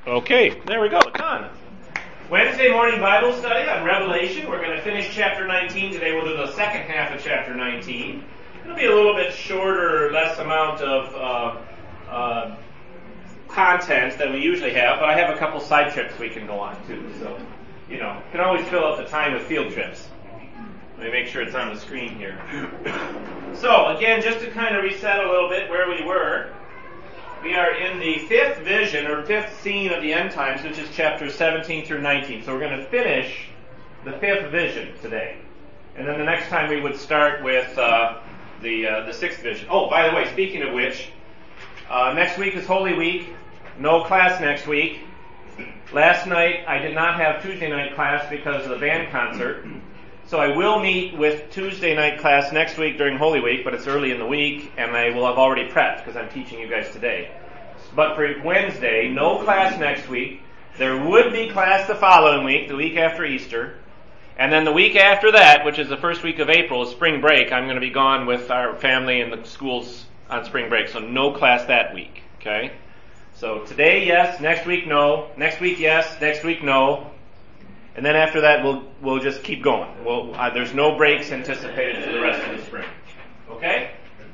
Okay, there we go. Done. Wednesday morning Bible study on Revelation. We're going to finish chapter 19 today. We'll do the second half of chapter 19. It'll be a little bit shorter, less amount of content than we usually have, but I have a couple side trips we can go on too. So, can always fill up the time with field trips. Let me make sure it's on the screen here. So, again, just to kind of reset a little bit where we were. We are in the fifth vision, or fifth scene of the end times, which is chapters 17 through 19. So we're going to finish the fifth vision today. And then the next time we would start with the sixth vision. Oh, by the way, speaking of which, next week is Holy Week. No class next week. Last night I did not have Tuesday night class because of the band concert. So I will meet with Tuesday night class next week during Holy Week, but it's early in the week, and I will have already prepped because I'm teaching you guys today. But for Wednesday, no class next week. There would be class the following week, the week after Easter. And then the week after that, which is the first week of April, is spring break. I'm going to be gone with our family and the schools on spring break, so no class that week. Okay? So today, yes. Next week, no. Next week, yes. Next week, no. And then after that, we'll just keep going. There's no breaks anticipated for the rest of the spring. Okay?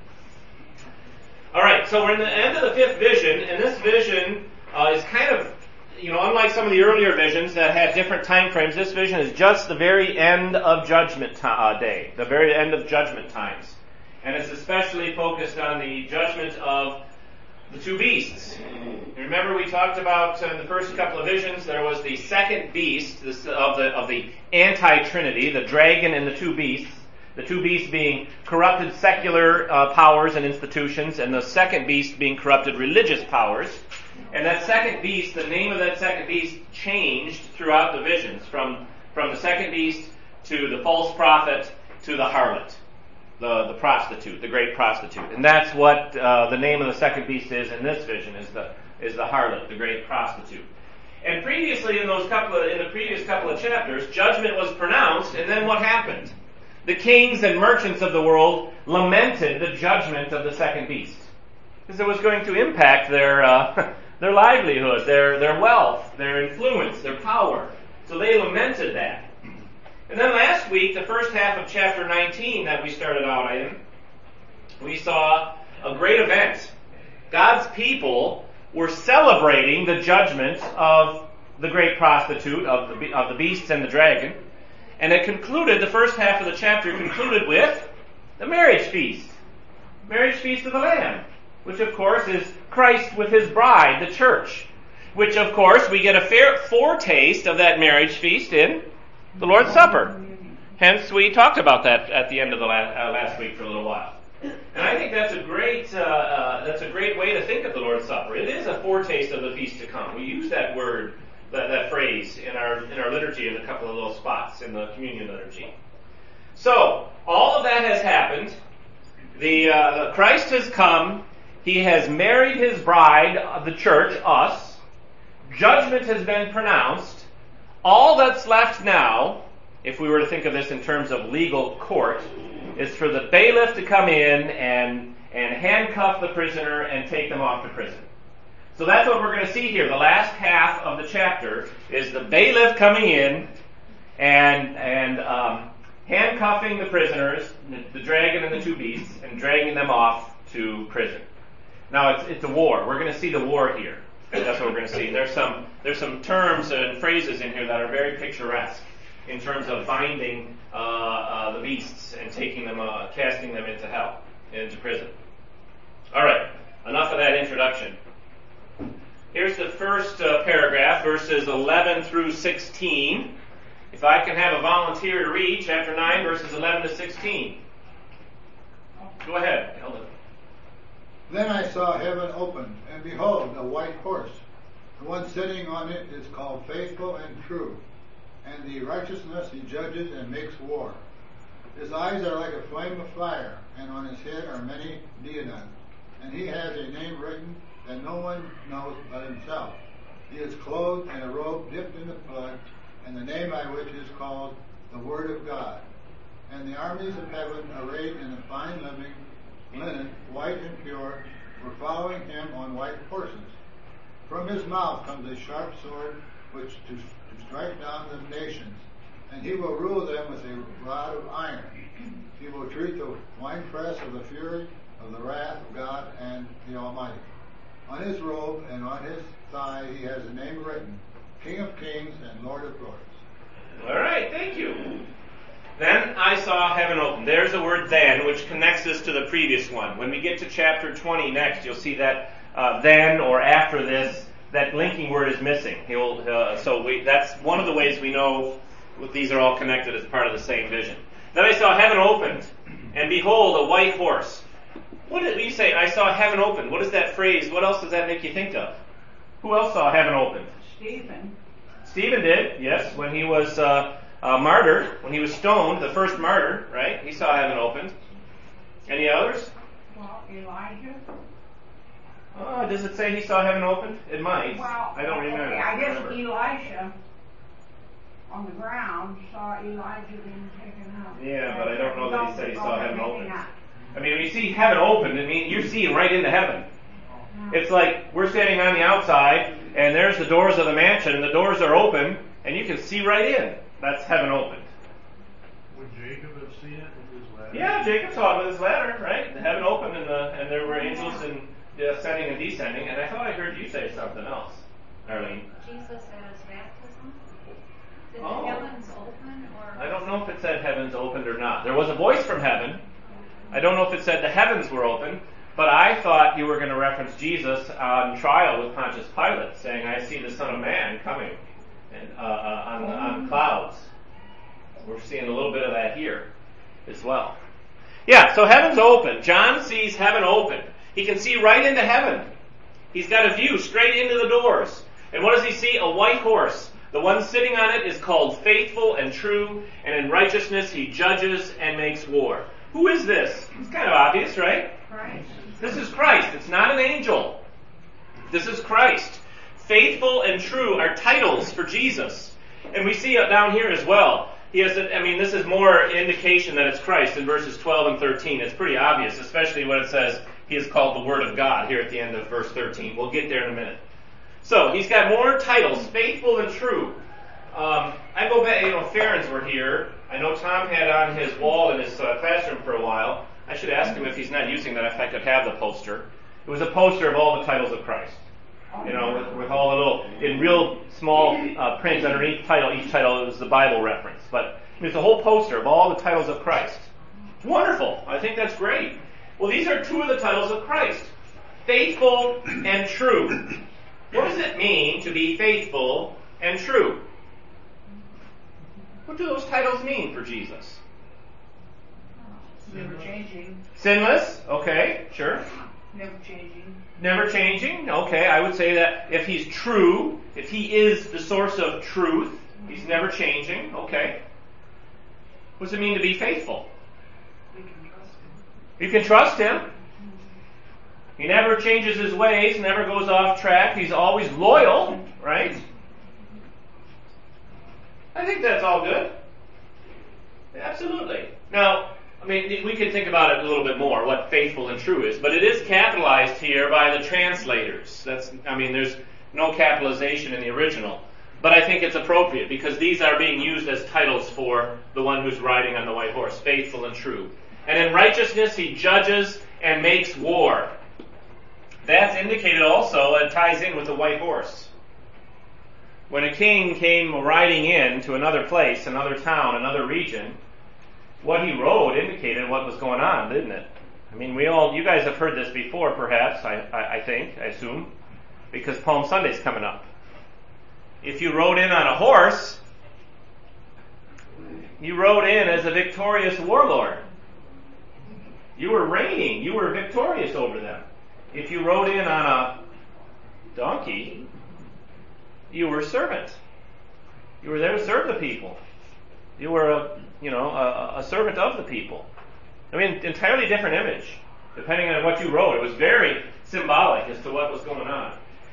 All right, so we're in the end of the fifth vision, and this vision is kind of, unlike some of the earlier visions that had different time frames, this vision is just the very end of Judgment Day, the very end of Judgment times. And it's especially focused on the judgment of the two beasts. You remember we talked about in the first couple of visions, there was the second beast of the anti-Trinity, the dragon and the two beasts being corrupted secular powers and institutions, and the second beast being corrupted religious powers. And that second beast, the name of that second beast changed throughout the visions, from the second beast to the false prophet to the harlot. The prostitute, the great prostitute. And that's what the name of the second beast is in this vision, is the harlot, the great prostitute. And previously in the previous couple of chapters, judgment was pronounced, and then what happened? The kings and merchants of the world lamented the judgment of the second beast. Because it was going to impact their livelihood, their wealth, their influence, their power. So they lamented that. And then last week, the first half of chapter 19 that we started out in, we saw a great event. God's people were celebrating the judgment of the great prostitute, of the beasts and the dragon. And it concluded, the first half of the chapter concluded with the marriage feast. Marriage feast of the Lamb. Which of course is Christ with His bride, the church. Which of course we get a foretaste of that marriage feast in the Lord's Supper. Hence, we talked about that at the end of the last week for a little while. And I think that's a great way to think of the Lord's Supper. It is a foretaste of the feast to come. We use that word, that phrase in our liturgy in a couple of little spots in the communion liturgy. So, all of that has happened. The Christ has come. He has married His bride, the church, us. Judgment has been pronounced. All that's left now, if we were to think of this in terms of legal court, is for the bailiff to come in and handcuff the prisoner and take them off to prison. So that's what we're going to see here. The last half of the chapter is the bailiff coming in and handcuffing the prisoners, the dragon and the two beasts, and dragging them off to prison. Now it's a war. We're going to see the war here. That's what we're going to see. There's some terms and phrases in here that are very picturesque in terms of binding the beasts and taking them, casting them into hell, into prison. All right, enough of that introduction. Here's the first paragraph, verses 11 through 16. If I can have a volunteer to read chapter 9, verses 11 to 16. Go ahead, Eldon. Then I saw heaven opened, and behold, a white horse. The one sitting on it is called Faithful and True, and the righteousness He judges and makes war. His eyes are like a flame of fire, and on his head are many diadems. And he has a name written that no one knows but himself. He is clothed in a robe dipped in the blood, and the name by which is called the Word of God. And the armies of heaven, arrayed in a fine linen, white and pure, were following Him on white horses. From his mouth comes a sharp sword, which to strike down the nations, and he will rule them with a rod of iron. He will treat the winepress of the fury of the wrath of God and the Almighty. On his robe and on his thigh he has a name written, King of Kings and Lord of Lords. All right, thank you. Then I saw heaven open. There's the word then, which connects us to the previous one. When we get to chapter 20 next, you'll see that then or after this, that linking word is missing. That's one of the ways we know these are all connected as part of the same vision. Then I saw heaven opened, and behold, a white horse. What did you say? I saw heaven opened. What is that phrase? What else does that make you think of? Who else saw heaven opened? Stephen. Stephen did, yes, when he was martyred, when he was stoned, the first martyr, right? He saw heaven opened. Any others? Well, Elijah. Does it say he saw heaven opened? It might. Well, I don't remember. Okay, I guess Elisha on the ground saw Elijah being taken up. Yeah, but I don't know that he said he saw heaven opened. I mean, when you see heaven opened, I mean, you're seeing right into heaven. It's like we're standing on the outside, and there's the doors of the mansion, and the doors are open, and you can see right in. That's heaven opened. Would Jacob have seen it with his ladder? Yeah, Jacob saw it with his ladder, right? The heaven opened, and there were angels ascending and descending. And I thought I heard you say something else, Arlene. Jesus at his baptism? Did the Oh. heavens open? Or I don't know if it said heavens opened or not. There was a voice from heaven. I don't know if it said the heavens were open, but I thought you were going to reference Jesus on trial with Pontius Pilate, saying, I see the Son of Man coming and on clouds. We're seeing a little bit of that here as well. Yeah, so heaven's open. John sees heaven open. He can see right into heaven. He's got a view straight into the doors. And what does he see? A white horse. The one sitting on it is called Faithful and True, and in righteousness he judges and makes war. Who is this? It's kind of obvious, right? Christ. This is Christ. It's not an angel. This is Christ. Faithful and True are titles for Jesus. And we see it down here as well. This is more indication that it's Christ in verses 12 and 13. It's pretty obvious, especially when it says he is called the Word of God here at the end of verse 13. We'll get there in a minute. So, he's got more titles, faithful and true. I go back, Farron's were here. I know Tom had on his wall in his classroom for a while. I should ask him if he's not using that, if I could have the poster. It was a poster of all the titles of Christ. With all the little, in real small print underneath title, each title was the Bible reference. But it's a whole poster of all the titles of Christ. It's wonderful. I think that's great. Well, these are two of the titles of Christ. Faithful and true. What does it mean to be faithful and true? What do those titles mean for Jesus? Never changing. Sinless? Okay, sure. Never changing. Never changing? Okay, I would say that if he's true, if he is the source of truth, he's never changing. Okay. What does it mean to be faithful? We can trust him. You can trust him. He never changes his ways, never goes off track. He's always loyal, right? I think that's all good. Absolutely. Now, we could think about it a little bit more, what faithful and true is, but it is capitalized here by the translators. There's no capitalization in the original. But I think it's appropriate because these are being used as titles for the one who's riding on the white horse, faithful and true. And in righteousness he judges and makes war. That's indicated also, and ties in with the white horse. When a king came riding in to another place, another town, another region, what he rode indicated what was going on, didn't it? You guys have heard this before, perhaps, I assume, because Palm Sunday's coming up. If you rode in on a horse, you rode in as a victorious warlord. You were reigning, you were victorious over them. If you rode in on a donkey, you were a servant. You were there to serve the people. You were a servant of the people. Entirely different image, depending on what you rode. It was very symbolic as to what was going on.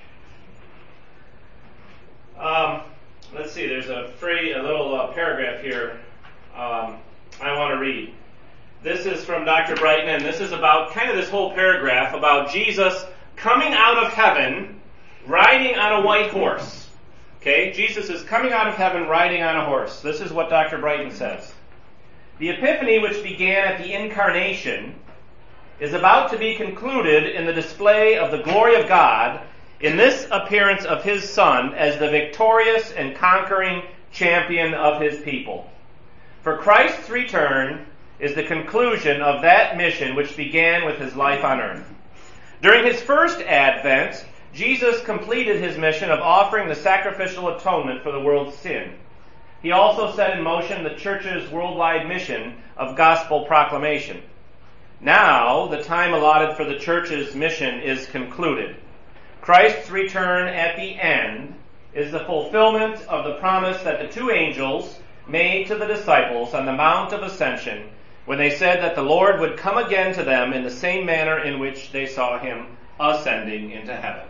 Let's see, there's a little paragraph here I want to read. This is from Dr. Brighton, and this is about kind of this whole paragraph about Jesus coming out of heaven riding on a white horse. Okay, Jesus is coming out of heaven riding on a horse. This is what Dr. Brighton says. The Epiphany, which began at the Incarnation, is about to be concluded in the display of the glory of God in this appearance of His Son as the victorious and conquering champion of His people. For Christ's return is the conclusion of that mission which began with His life on earth. During His first advent, Jesus completed His mission of offering the sacrificial atonement for the world's sin. He also set in motion the Church's worldwide mission of gospel proclamation. Now, the time allotted for the Church's mission is concluded. Christ's return at the end is the fulfillment of the promise that the two angels made to the disciples on the Mount of Ascension when they said that the Lord would come again to them in the same manner in which they saw Him ascending into heaven.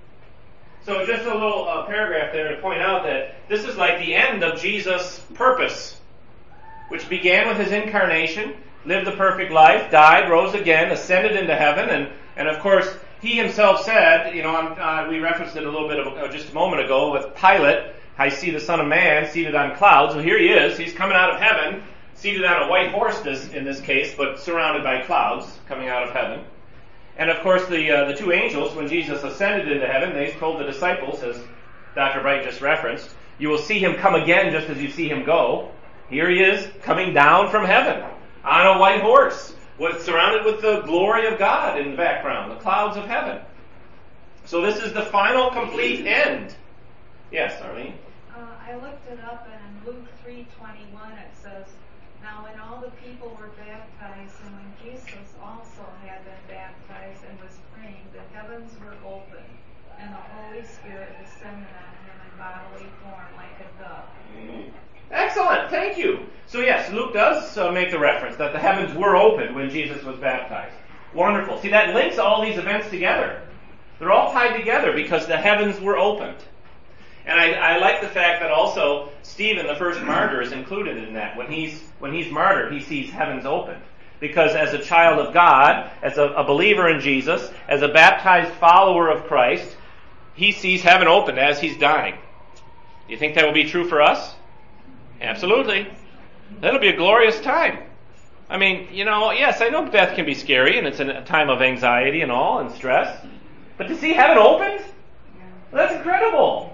So just a little paragraph there to point out that this is like the end of Jesus' purpose, which began with His incarnation, lived the perfect life, died, rose again, ascended into heaven, and of course, He Himself said, we referenced it a little bit just a moment ago with Pilate, I see the Son of Man seated on clouds. Well, here He is. He's coming out of heaven, seated on a white horse in this case, but surrounded by clouds coming out of heaven. And of course, the two angels, when Jesus ascended into heaven, they told the disciples, as Dr. Bright just referenced, you will see Him come again just as you see Him go. Here He is, coming down from heaven on a white horse, surrounded with the glory of God in the background, the clouds of heaven. So this is the final, complete end. Yes, Arlene? I looked it up, and in Luke 3:21 it says, now when all the people were baptized, and when Jesus also had been baptized and was praying, the heavens were opened, and the Holy Spirit descended on Him in bodily form like a dove. Excellent, thank you. So yes, Luke does make the reference that the heavens were opened when Jesus was baptized. Wonderful. See, that links all these events together. They're all tied together because the heavens were opened. And I like the fact that also Stephen, the first martyr, is included in that. When he's martyred, he sees heavens opened. Because as a child of God, as a believer in Jesus, as a baptized follower of Christ, he sees heaven opened as he's dying. Do you think that will be true for us? Absolutely. That'll be a glorious time. I mean, yes, I know death can be scary and it's a time of anxiety and all and stress. But to see heaven opened? That's incredible.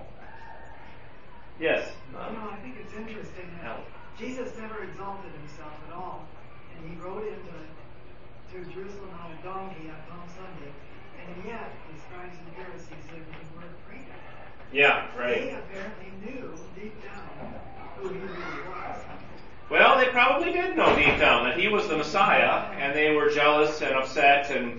Yes. I think it's interesting that Jesus never exalted Himself at all. And He rode to Jerusalem on a donkey on Palm Sunday. And yet, the scribes and Pharisees said He weren't afraid of it. Yeah, right. They apparently knew deep down who He really was. Well, they probably did know deep down that He was the Messiah, and they were jealous and upset and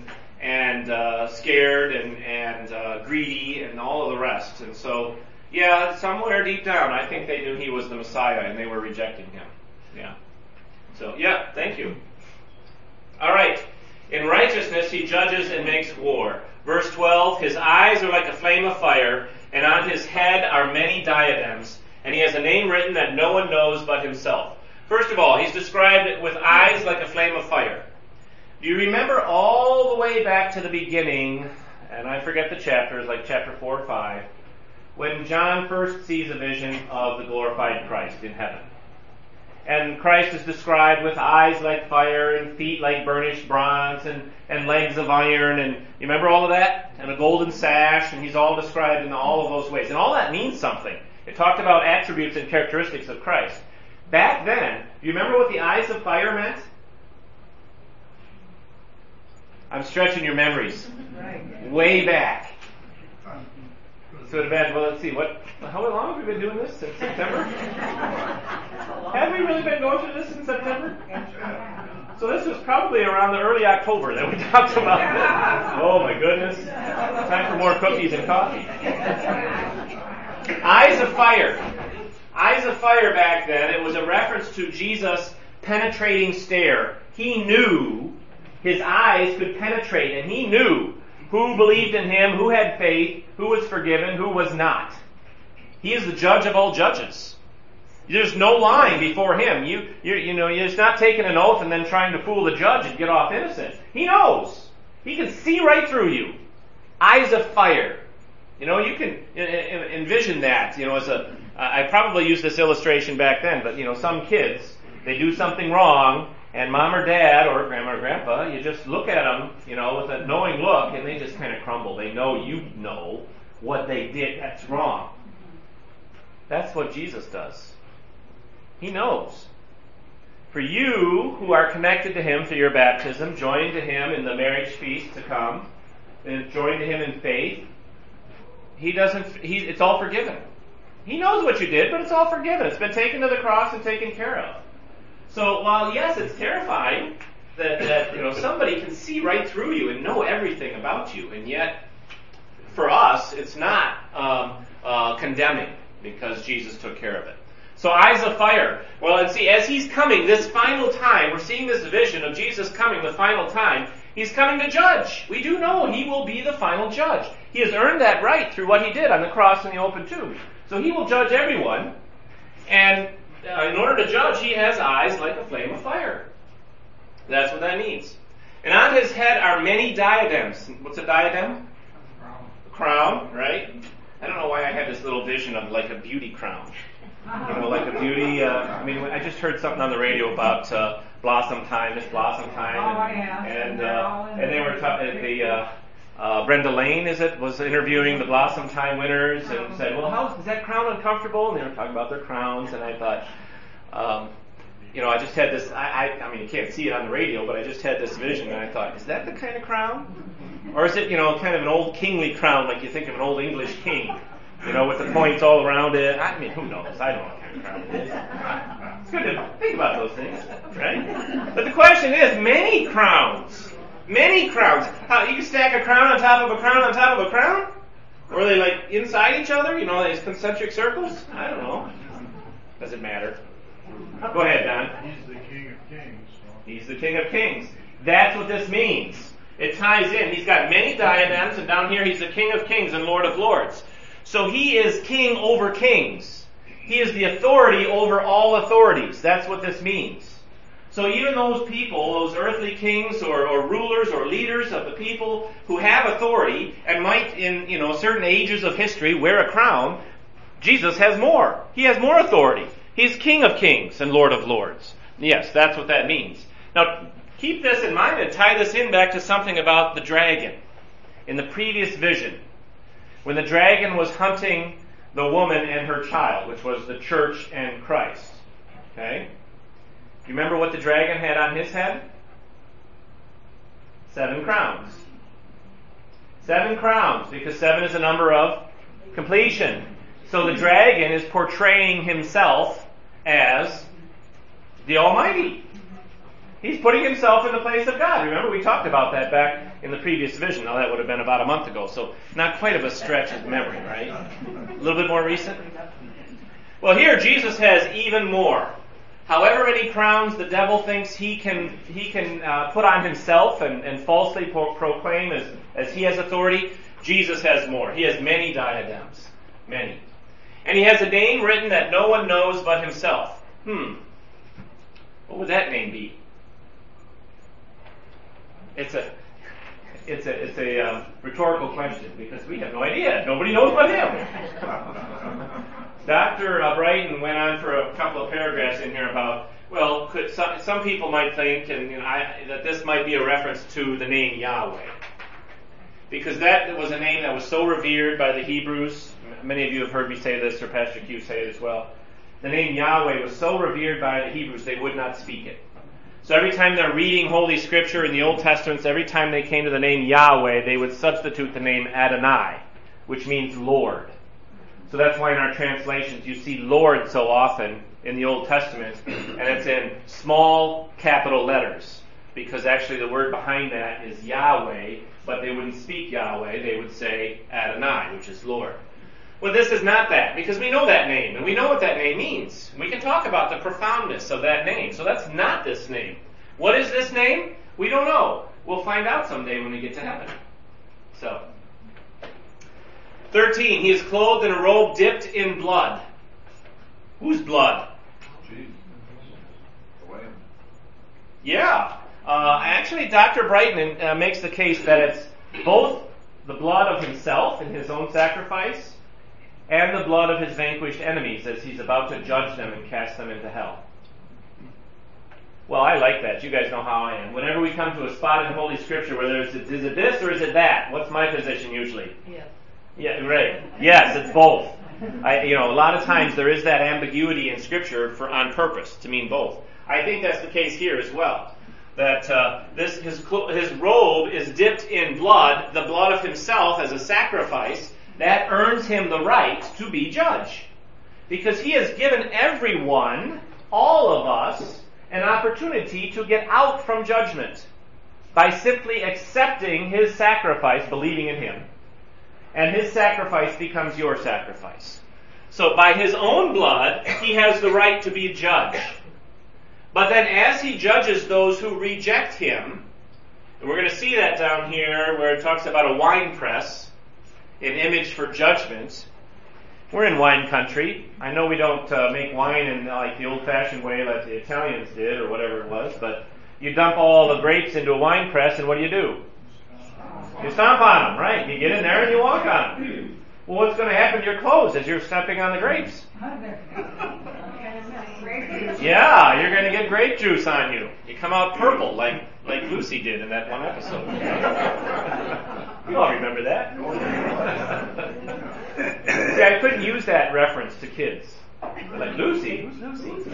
scared and greedy and all of the rest. And so, yeah, somewhere deep down, I think they knew He was the Messiah, and they were rejecting Him. Yeah. So, yeah, thank you. All right. In righteousness He judges and makes war. Verse 12, His eyes are like a flame of fire, and on His head are many diadems, and He has a name written that no one knows but Himself. First of all, He's described with eyes like a flame of fire. Do you remember all the way back to the beginning, and I forget the chapters, like chapter 4 or 5, when John first sees a vision of the glorified Christ in heaven? And Christ is described with eyes like fire and feet like burnished bronze and legs of iron, and you remember all of that? And a golden sash, and He's all described in all of those ways. And all that means something. It talked about attributes and characteristics of Christ. Back then, do you remember what the eyes of fire meant? I'm stretching your memories. Way back. So it had been, let's see, how long have we been doing this? Since September? Have we really been going through this in September? So this was probably around the early October that we talked about this. Oh my goodness. Time for more cookies and coffee. Eyes of fire. Eyes of fire back then, it was a reference to Jesus' penetrating stare. He knew His eyes could penetrate, and He knew who believed in Him, who had faith, who was forgiven, who was not. He is the judge of all judges. There's no lying before Him. You're just not taking an oath and then trying to fool the judge and get off innocent. He knows. He can see right through you. Eyes of fire. You can envision that. I probably used this illustration back then, but some kids, they do something wrong, and mom or dad or grandma or grandpa, you just look at them, with a knowing look, and they just kind of crumble. They know you know what they did that's wrong. That's what Jesus does. He knows. For you who are connected to Him through your baptism, joined to Him in the marriage feast to come, and joined to Him in faith, it's all forgiven. He knows what you did, but it's all forgiven. It's been taken to the cross and taken care of. So while, yes, it's terrifying that somebody can see right through you and know everything about you, and yet, for us, it's not condemning because Jesus took care of it. So eyes of fire. Well, and see, as He's coming this final time, we're seeing this vision of Jesus coming the final time. He's coming to judge. We do know He will be the final judge. He has earned that right through what He did on the cross and the open tomb. So He will judge everyone. And in order to judge, He has eyes like a flame of fire. That's what that means. And on His head are many diadems. What's a diadem? A crown, right? I don't know why I had this little vision of like a beauty crown. Like a beauty. I just heard something on the radio about Blossom Time, Miss Blossom Time, and they were Brenda Lane, was interviewing the Blossom Time winners and said, "Well, is that crown uncomfortable?" And they were talking about their crowns, and I thought, I just had this. You can't see it on the radio, but I just had this vision, and I thought, is that the kind of crown, or is it, kind of an old kingly crown, like you think of an old English king? With the points all around it. Who knows? I don't know what kind of crown it is. It's good to think about those things, right? But the question is, many crowns. Many crowns. You can stack a crown on top of a crown on top of a crown? Or are they like inside each other? These concentric circles? I don't know. Does it matter? Go ahead, Don. He's the King of Kings. He's the King of Kings. That's what this means. It ties in. He's got many diadems, and down here He's the King of Kings and Lord of Lords. So He is king over kings. He is the authority over all authorities. That's what this means. So even those people, those earthly kings or rulers or leaders of the people who have authority and might in certain ages of history wear a crown, Jesus has more. He has more authority. He's King of Kings and Lord of Lords. Yes, that's what that means. Now keep this in mind and tie this in back to something about the dragon. In the previous vision, when the dragon was hunting the woman and her child, which was the church and Christ. Okay? You remember what the dragon had on his head? 7 crowns. 7 crowns, because 7 is a number of completion. So the dragon is portraying himself as the Almighty. He's putting himself in the place of God. Remember, we talked about that back in the previous vision. Now, that would have been about a month ago, so not quite of a stretch of memory, right? A little bit more recent. Well, here, Jesus has even more. However many crowns the devil thinks he can put on himself and falsely proclaim as he has authority, Jesus has more. He has many diadems. Many. And He has a name written that no one knows but Himself. What would that name be? It's a rhetorical question because we have no idea. Nobody knows but Him. Dr. Brighton went on for a couple of paragraphs in here about, some people might think that this might be a reference to the name Yahweh. Because that was a name that was so revered by the Hebrews. Many of you have heard me say this, or Pastor Q say it as well. The name Yahweh was so revered by the Hebrews they would not speak it. So every time they're reading Holy Scripture in the Old Testament, every time they came to the name Yahweh, they would substitute the name Adonai, which means Lord. So that's why in our translations you see Lord so often in the Old Testament, and it's in small capital letters, because actually the word behind that is Yahweh, but they wouldn't speak Yahweh, they would say Adonai, which is Lord. Well, this is not that, because we know that name, and we know what that name means. We can talk about the profoundness of that name. So that's not this name. What is this name? We don't know. We'll find out someday when we get to heaven. So, 13, He is clothed in a robe dipped in blood. Whose blood? Jesus. The Lamb. Yeah. Actually, Dr. Brighton makes the case that it's both the blood of himself in his own sacrifice, and the blood of his vanquished enemies as he's about to judge them and cast them into hell. Well, I like that. You guys know how I am. Whenever we come to a spot in Holy Scripture where is it this or is it that? What's my position usually? Yes. Yeah, right. Yes, it's both. A lot of times there is that ambiguity in Scripture on purpose to mean both. I think that's the case here as well. That his robe is dipped in blood, the blood of himself as a sacrifice, that earns him the right to be judge. Because he has given everyone, all of us, an opportunity to get out from judgment by simply accepting his sacrifice, believing in him. And his sacrifice becomes your sacrifice. So by his own blood, he has the right to be judge. But then as he judges those who reject him, and we're going to see that down here where it talks about a wine press, an image for judgment. We're in wine country. I know we don't make wine in like the old-fashioned way like the Italians did or whatever it was, but you dump all the grapes into a wine press and what do? You stomp on them, right? You get in there and you walk on them. Well, what's going to happen to your clothes as you're stepping on the grapes? Yeah, you're going to get grape juice on you. You come out purple like Lucy did in that one episode. You all remember that? See, I couldn't use that reference to kids. Like, Lucy? Who's Lucy?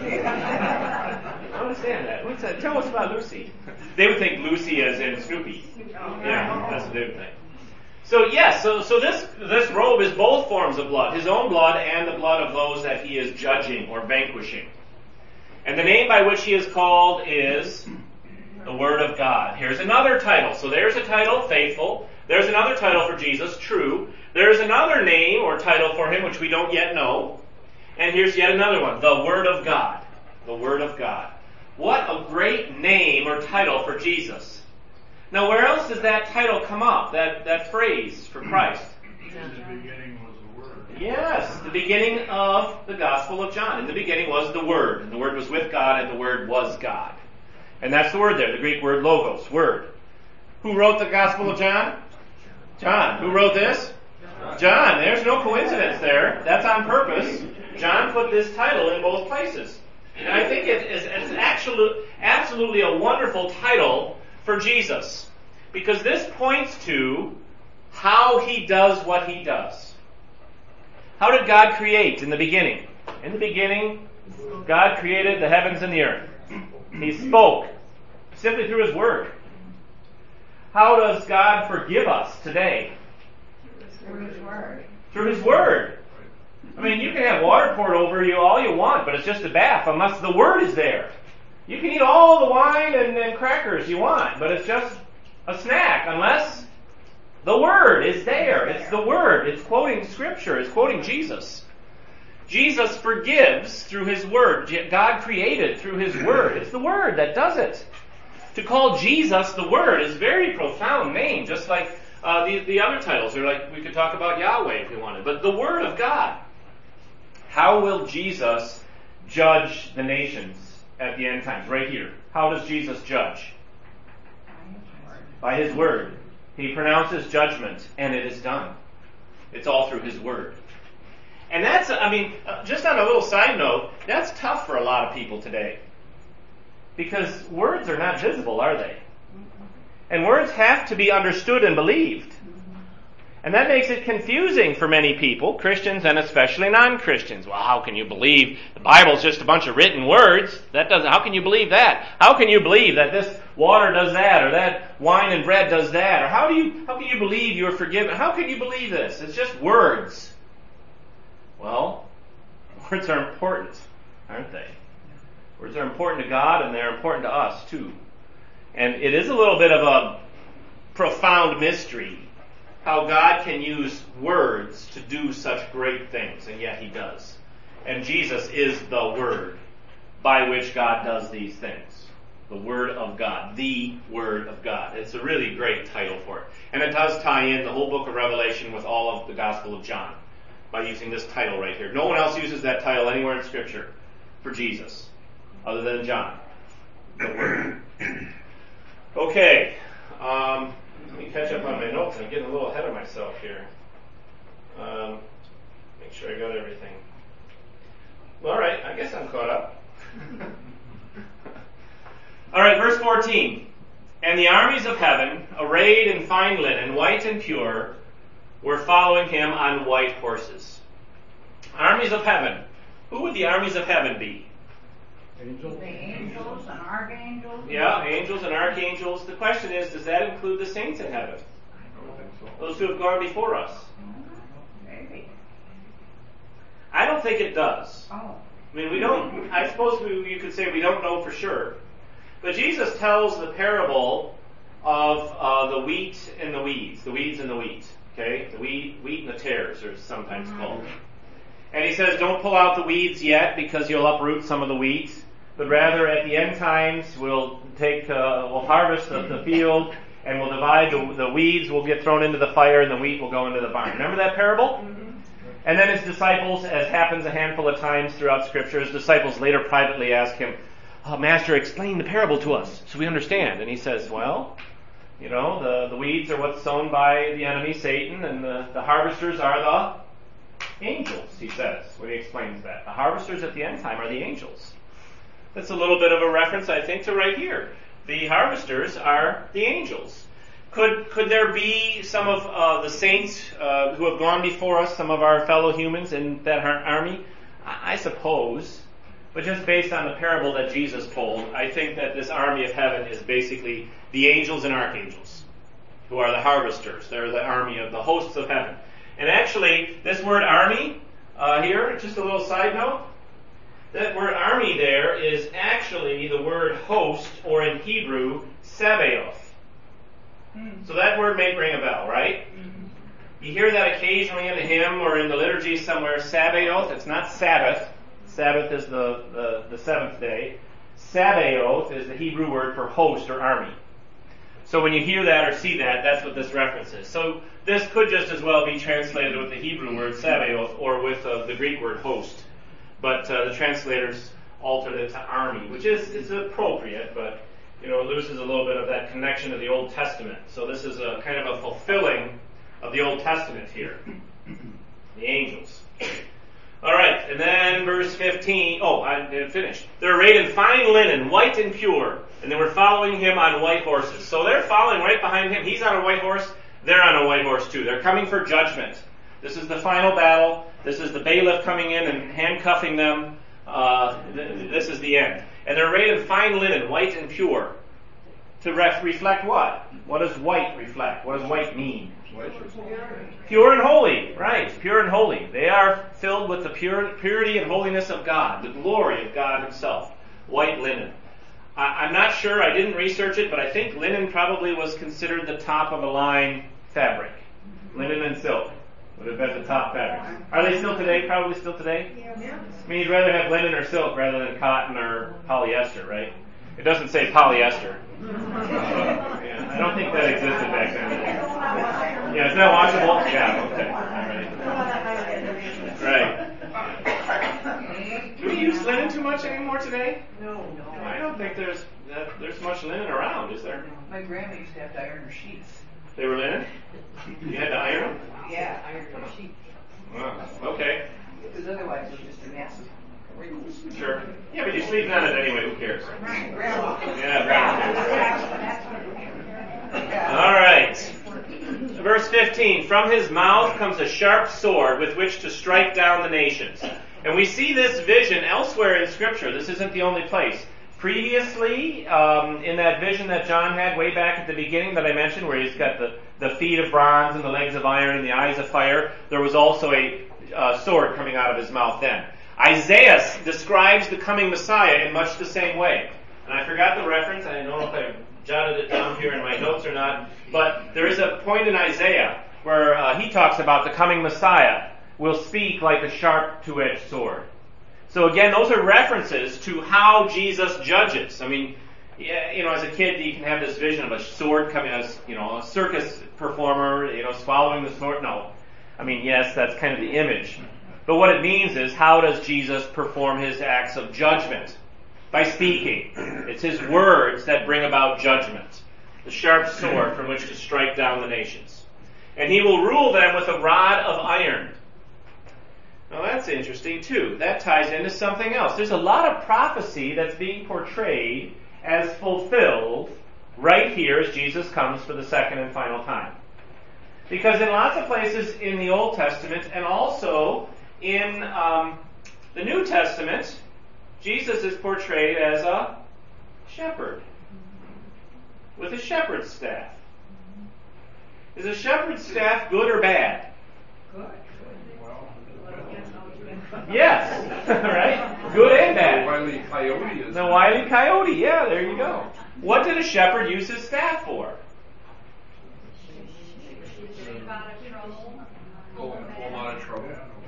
I don't understand that. What's that? Tell us about Lucy. They would think Lucy as in Snoopy. Yeah, that's what they would think. So yes, so this robe is both forms of blood, his own blood and the blood of those that he is judging or vanquishing. And the name by which he is called is the Word of God. Here's another title. So there's a title, faithful. There's another title for Jesus, true. There's another name or title for him which we don't yet know. And here's yet another one, the Word of God. The Word of God. What a great name or title for Jesus. Now, where else does that title come up, that phrase for Christ? In the beginning was the Word. Yes, the beginning of the Gospel of John. In the beginning was the Word, and the Word was with God, and the Word was God. And that's the word there, the Greek word logos, word. Who wrote the Gospel of John? John. Who wrote this? John. There's no coincidence there. That's on purpose. John put this title in both places. And I think it's absolutely a wonderful title for Jesus. Because this points to how he does what he does. How did God create in the beginning? In the beginning, God created the heavens and the earth. He spoke simply through his word. How does God forgive us today? Through his word. Through his word. I mean, you can have water poured over you all you want, but it's just a bath unless the word is there. You can eat all the wine and crackers you want, but it's just a snack unless the word is there. It's the word. It's quoting Scripture. It's quoting Jesus. Jesus forgives through his word. God created through his word. It's the word that does it. To call Jesus the Word is a very profound name, just like the other titles. Or like we could talk about Yahweh if we wanted. But the Word of God. How will Jesus judge the nations at the end times? Right here. How does Jesus judge? By his word. He pronounces judgment, and it is done. It's all through his word. And that's, just on a little side note, that's tough for a lot of people today. Because words are not visible, are they? And words have to be understood and believed. And that makes it confusing for many people, Christians and especially non-Christians. Well, how can you believe the Bible's just a bunch of written words? How can you believe that? How can you believe that this water does that, or that wine and bread does that? Or how can you believe you are forgiven? How can you believe this? It's just words. Well, words are important, aren't they? Words are important to God, and they're important to us too. And it is a little bit of a profound mystery how God can use words to do such great things, and yet he does. And Jesus is the Word by which God does these things. The Word of God. The Word of God. It's a really great title for it. And it does tie in the whole book of Revelation with all of the Gospel of John by using this title right here. No one else uses that title anywhere in Scripture for Jesus other than John. The Word. Okay. Let me catch up on my notes. I'm getting a little ahead of myself here. Make sure I got everything. All right, I guess I'm caught up. All right, verse 14. And the armies of heaven, arrayed in fine linen, white and pure, were following him on white horses. Armies of heaven. Who would the armies of heaven be? Angels. The angels and archangels. Yeah, angels and archangels. The question is, does that include the saints in heaven? I don't think so. Those who have gone before us? Maybe. I don't think it does. Oh. I mean, we don't, I suppose you could say we don't know for sure. But Jesus tells the parable of the wheat and the weeds and the wheat. Okay? The wheat and the tares are sometimes called. And he says, don't pull out the weeds yet because you'll uproot some of the wheat. But rather at the end times we'll harvest the field and we'll divide the weeds will get thrown into the fire and the wheat will go into the barn. Remember that parable? Mm-hmm. And then his disciples, as happens a handful of times throughout Scripture, his disciples later privately ask him, Master, explain the parable to us so we understand. And he says, well, the weeds are what's sown by the enemy, Satan, and the harvesters are the angels, he says, when he explains that. The harvesters at the end time are the angels. That's a little bit of a reference, I think, to right here. The harvesters are the angels. Could there be some of the saints who have gone before us, some of our fellow humans in that army? I suppose. But just based on the parable that Jesus told, I think that this army of heaven is basically the angels and archangels, who are the harvesters. They're the army of the hosts of heaven. And actually, this word army here, just a little side note, that word army there is actually the word host, or in Hebrew, Sabaoth. So that word may ring a bell, right? Mm-hmm. You hear that occasionally in a hymn or in the liturgy somewhere, Sabaoth. It's not Sabbath. Sabbath is the seventh day. Sabaoth is the Hebrew word for host or army. So when you hear that or see that, that's what this reference is. So this could just as well be translated with the Hebrew word Sabaoth or with the Greek word host. But the translators altered it to army, which is appropriate, but it loses a little bit of that connection to the Old Testament. So this is a kind of a fulfilling of the Old Testament here. The angels. All right, and then verse 15. Oh, I didn't finish. They're arrayed in fine linen, white and pure, and they were following him on white horses. So they're following right behind him. He's on a white horse. They're on a white horse too. They're coming for judgment. This is the final battle. This is the bailiff coming in and handcuffing them. This is the end. And they're arrayed in fine linen, white and pure. To reflect what? What does white reflect? What does white mean? Pure and holy, right. Pure and holy. They are filled with the purity and holiness of God, the glory of God himself. White linen. I'm not sure, I didn't research it, but I think linen probably was considered the top of the line fabric. Linen and silk would have been the top fabrics. Are they still today? Probably still today? Yeah. I mean, you'd rather have linen or silk rather than cotton or polyester, right? It doesn't say polyester. Yeah, I don't think that existed back then. Yeah, is that washable? Yeah, okay. Right. Do we use linen too much anymore today? No. I don't think there's much linen around, is there? My grandma used to have to iron her sheets. They were linen? You had to iron them? Yeah, iron her sheets. Wow, okay. Because otherwise it was just a massive wrinkles. Sure. Yeah, but you sleep on it anyway, who cares? Grandma. Yeah, All right. Verse 15. From his mouth comes a sharp sword with which to strike down the nations. And we see this vision elsewhere in Scripture. This isn't the only place. Previously, in that vision that John had way back at the beginning that I mentioned, where he's got the feet of bronze and the legs of iron and the eyes of fire, there was also a sword coming out of his mouth then. Isaiah describes the coming Messiah in much the same way. And I forgot the reference. I don't know if I jotted it down here in my notes or not. But there is a point in Isaiah where he talks about the coming Messiah will speak like a sharp two-edged sword. So again, those are references to how Jesus judges. I mean, as a kid, you can have this vision of a sword coming as, a circus performer, swallowing the sword. No. I mean, yes, that's kind of the image. But what it means is, how does Jesus perform his acts of judgment? By speaking. It's his words that bring about judgment. the sharp sword from which to strike down the nations. And he will rule them with a rod of iron. Now that's interesting too. That ties into something else. There's a lot of prophecy that's being portrayed as fulfilled right here as Jesus comes for the second and final time. Because in lots of places in the Old Testament and also in the New Testament, Jesus is portrayed as a shepherd with a shepherd's staff. Is a shepherd's staff good or bad? Good. Yes, right? Good and bad. Wile E. Coyote is. The Wile E. Coyote, yeah, there you go. What did a shepherd use his staff for? Keep out of trouble. Whole lot of trouble.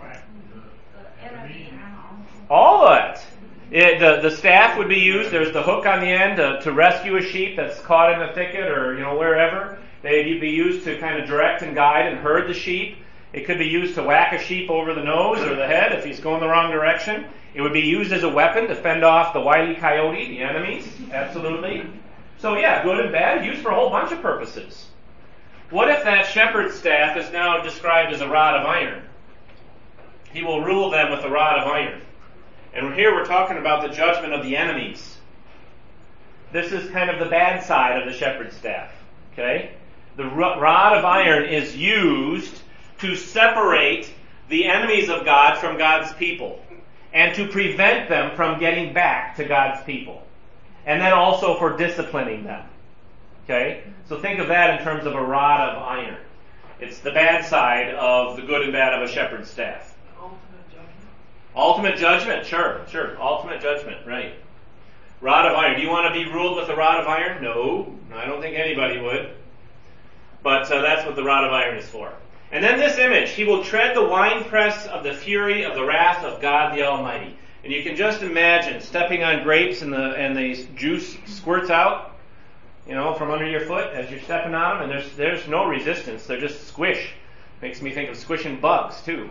The enemy. All of it. The staff would be used. There's the hook on the end to rescue a sheep that's caught in a thicket or wherever. They'd be used to kind of direct and guide and herd the sheep. It could be used to whack a sheep over the nose or the head if he's going the wrong direction. It would be used as a weapon to fend off the Wile E. Coyote, the enemies. Absolutely. So yeah, good and bad, used for a whole bunch of purposes. What if that shepherd's staff is now described as a rod of iron? He will rule them with a rod of iron. And here we're talking about the judgment of the enemies. This is kind of the bad side of the shepherd's staff. Okay? The rod of iron is used to separate the enemies of God from God's people and to prevent them from getting back to God's people. And then also for disciplining them. Okay? So think of that in terms of a rod of iron. It's the bad side of the good and bad of a shepherd's staff. Ultimate judgment. Ultimate judgment, sure. Ultimate judgment, right. Rod of iron. Do you want to be ruled with a rod of iron? No, I don't think anybody would. But that's what the rod of iron is for. And then this image, he will tread the winepress of the fury of the wrath of God the Almighty. And you can just imagine stepping on grapes and the juice squirts out, from under your foot as you're stepping on them, and there's no resistance. They're just squish. Makes me think of squishing bugs too,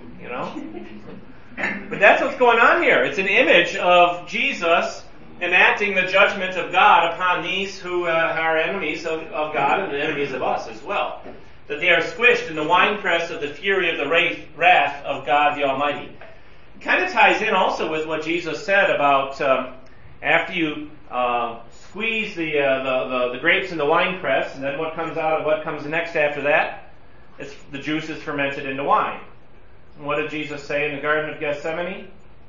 But that's what's going on here. It's an image of Jesus enacting the judgment of God upon these who are enemies of God and enemies of us as well. That they are squished in the winepress of the fury of the wrath of God the Almighty. It kind of ties in also with what Jesus said about after you squeeze the grapes in the winepress, and then what comes next after that? The juice is fermented into wine. And what did Jesus say in the Garden of Gethsemane?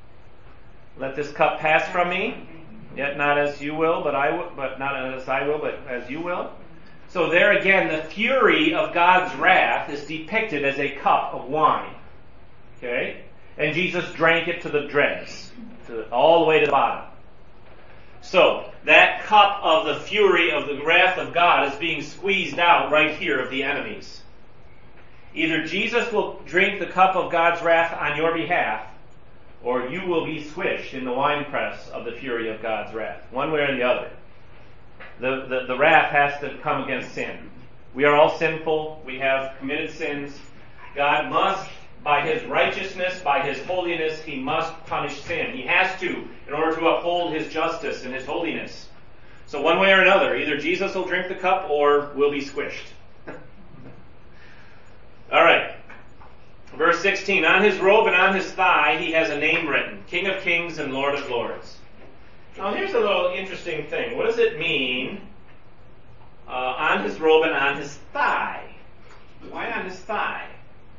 Let this cup pass from me, yet not as you will, but not as I will, but as you will. So there again, the fury of God's wrath is depicted as a cup of wine. Okay? And Jesus drank it to the dregs, all the way to the bottom. So, that cup of the fury of the wrath of God is being squeezed out right here of the enemies. Either Jesus will drink the cup of God's wrath on your behalf, or you will be squished in the winepress of the fury of God's wrath. One way or the other. The wrath has to come against sin. We are all sinful. We have committed sins. God must, by His righteousness, by His holiness, He must punish sin. He has to, in order to uphold His justice and His holiness. So one way or another, either Jesus will drink the cup or we'll be squished. All right. Verse 16, on his robe and on his thigh he has a name written, King of Kings and Lord of Lords. Now here's a little interesting thing. What does it mean on his robe and on his thigh? Why on his thigh?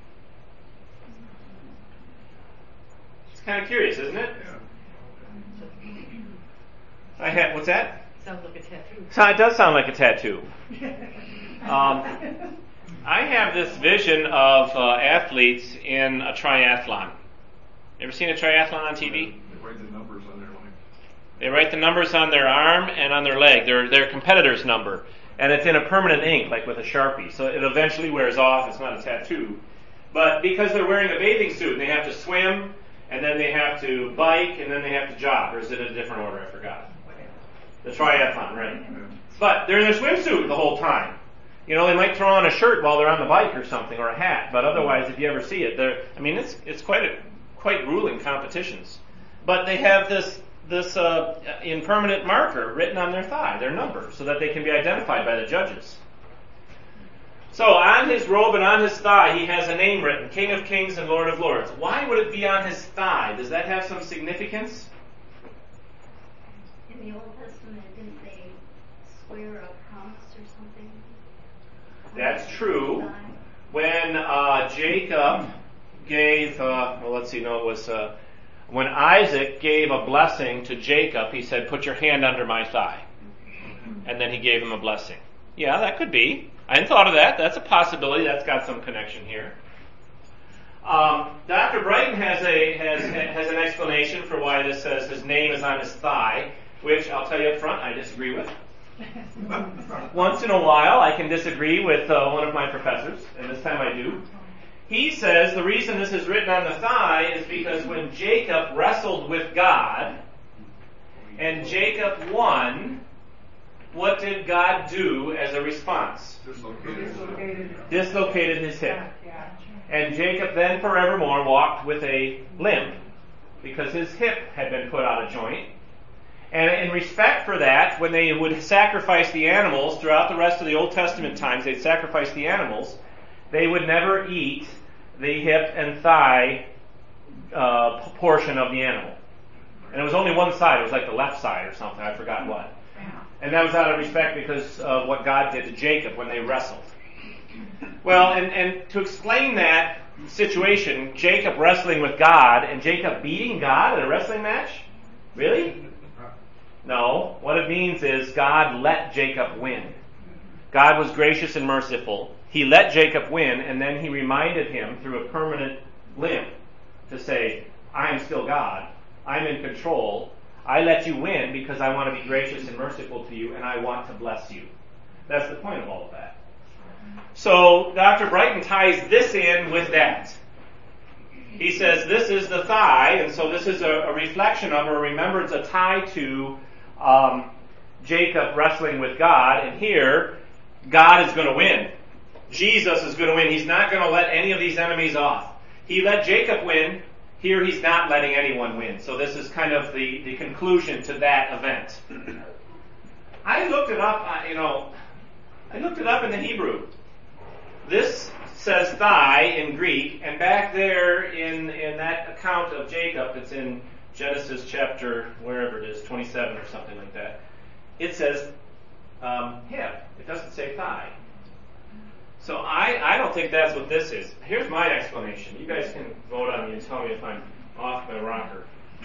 It's kind of curious, isn't it? What's that? Sounds like a tattoo. So it does sound like a tattoo. I have this vision of athletes in a triathlon. Ever seen a triathlon on TV? They write the numbers on their leg. They write the numbers on their arm and on their leg, their competitor's number. And it's in a permanent ink, like with a Sharpie. So it eventually wears off. It's not a tattoo. But because they're wearing a bathing suit and they have to swim, and then they have to bike, and then they have to jog. Or is it in a different order? I forgot. The triathlon, right. But they're in their swimsuit the whole time. They might throw on a shirt while they're on the bike or something, or a hat. But otherwise, if you ever see it, it's quite grueling competitions. But they have in permanent marker written on their thigh, their number, so that they can be identified by the judges. So on his robe and on his thigh, he has a name written, King of Kings and Lord of Lords. Why would it be on his thigh? Does that have some significance? In the Old Testament, didn't they swear a promise or something? That's true. When Jacob gave, when Isaac gave a blessing to Jacob, he said, put your hand under my thigh. And then he gave him a blessing. Yeah, that could be. I hadn't thought of that. That's a possibility. That's got some connection here. Dr. Brighton has an explanation for why this says his name is on his thigh, which I'll tell you up front, I disagree with. Once in a while, I can disagree with one of my professors, and this time I do. He says the reason this is written on the thigh is because when Jacob wrestled with God, and Jacob won, what did God do as a response? Dislocated his hip. And Jacob then forevermore walked with a limp because his hip had been put out of joint. And in respect for that, when they would sacrifice the animals, throughout the rest of the Old Testament times, they'd sacrifice the animals, they would never eat the hip and thigh portion of the animal. And it was only one side, it was like the left side or something, I forgot what. And that was out of respect because of what God did to Jacob when they wrestled. Well, and to explain that situation, Jacob wrestling with God and Jacob beating God in a wrestling match? Really? No. What it means is God let Jacob win. God was gracious and merciful. He let Jacob win, and then he reminded him through a permanent limp to say, I am still God. I'm in control. I let you win because I want to be gracious and merciful to you, and I want to bless you. That's the point of all of that. So Dr. Brighton ties this in with that. He says this is the thigh, and so this is a reflection of, or remembrance, a tie to Jacob wrestling with God, and here God is going to win. Jesus is going to win. He's not going to let any of these enemies off. He let Jacob win. Here he's not letting anyone win. So this is kind of the conclusion to that event. I looked it up, I looked it up in the Hebrew. This says thigh in Greek, and back there in that account of Jacob that's in Genesis chapter, wherever it is, 27 or something like that, it says hip. It doesn't say thigh. So I don't think that's what this is. Here's my explanation. You guys can vote on me and tell me if I'm off my rocker.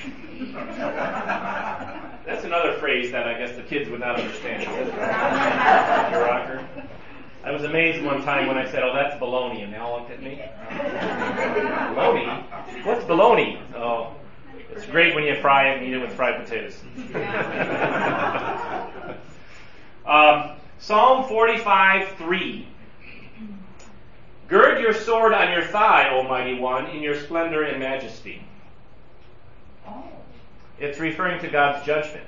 That's another phrase that I guess the kids would not understand. Your rocker. I was amazed one time when I said, oh, that's baloney, and they all looked at me. Baloney? What's baloney? Oh, it's great when you fry it and eat it with fried potatoes. Psalm 45:3. Gird your sword on your thigh, O mighty one, in your splendor and majesty. Oh. It's referring to God's judgment.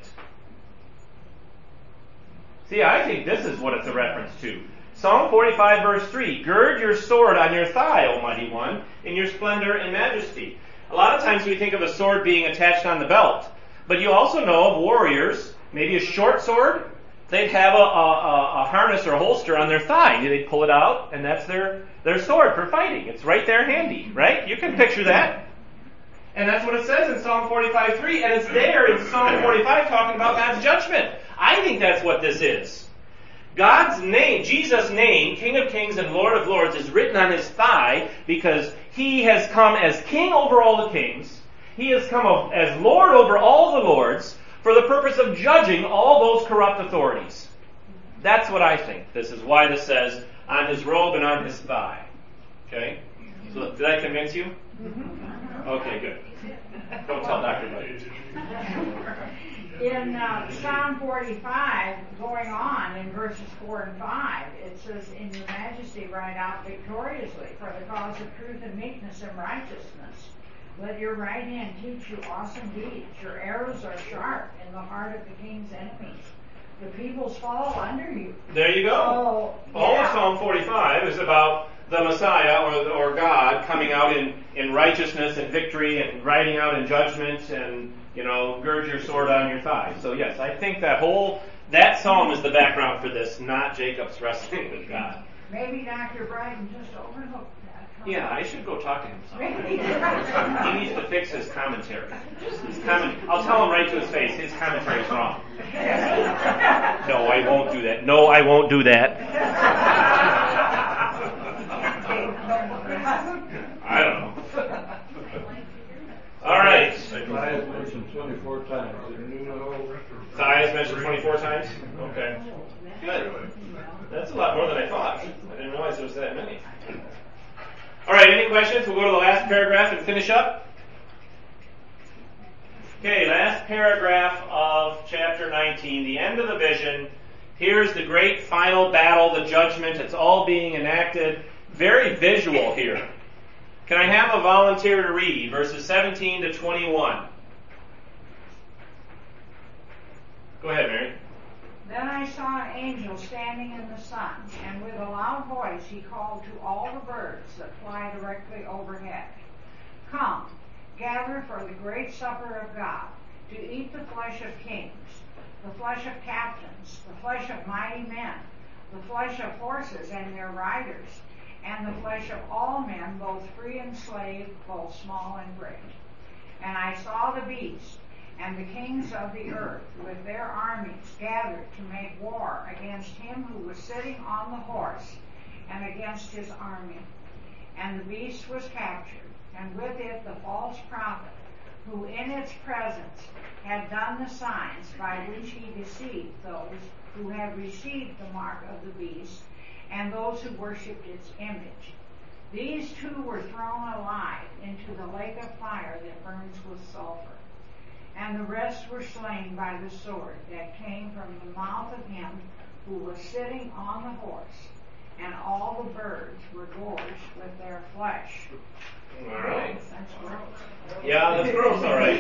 See, I think this is what it's a reference to. Psalm 45 verse 3. Gird your sword on your thigh, O mighty one, in your splendor and majesty. A lot of times we think of a sword being attached on the belt. But you also know of warriors, maybe a short sword, they'd have a harness or a holster on their thigh. They'd pull it out, and that's their sword for fighting. It's right there handy, right? You can picture that. And that's what it says in Psalm 45:3, and it's there in Psalm 45 talking about God's judgment. I think that's what this is. God's name, Jesus' name, King of Kings and Lord of Lords, is written on his thigh because he has come as king over all the kings. He has come as Lord over all the lords for the purpose of judging all those corrupt authorities. That's what I think. This is why this says on his robe and on his thigh. Okay? So did I convince you? Okay, good. Don't tell Dr. Buddy. In Psalm 45, going on in verses 4 and 5, it says, in your majesty ride out victoriously for the cause of truth and meekness and righteousness. Let your right hand teach you awesome deeds. Your arrows are sharp in the heart of the king's enemies. The peoples fall under you. There you go. Oh, yeah. All of Psalm 45 is about the Messiah or God coming out in righteousness and victory and riding out in judgment and, gird your sword on your thigh. So yes, I think that psalm is the background for this, not Jacob's wrestling with God. Maybe Dr. Bryden just overlooked that. Yeah, I should go talk to him sometime. He needs to fix his commentary. I'll tell him right to his face, his commentary is wrong. No, I won't do that. No, I won't do that. I don't know. All right. Thigh is mentioned 24 times. Thigh is mentioned 24 times? Okay. Good. That's a lot more than I thought. I didn't realize there was that many. All right, any questions? We'll go to the last paragraph and finish up. Okay, last paragraph of chapter 19, the end of the vision. Here's the great final battle, the judgment. It's all being enacted. Very visual here. Can I have a volunteer to read verses 17 to 21? Go ahead, Mary. Then I saw an angel standing in the sun, and with a loud voice he called to all the birds that fly directly overhead, "Come, gather for the great supper of God, to eat the flesh of kings, the flesh of captains, the flesh of mighty men, the flesh of horses and their riders, and the flesh of all men, both free and slave, both small and great. And I saw the beast and the kings of the earth with their armies gathered to make war against him who was sitting on the horse and against his army. And the beast was captured, and with it the false prophet, who in its presence had done the signs by which he deceived those who had received the mark of the beast and those who worshipped its image. These two were thrown alive into the lake of fire that burns with sulfur. And the rest were slain by the sword that came from the mouth of him who was sitting on the horse, and all the birds were gorged with their flesh." All right. That's gross. Yeah, that's gross, all right.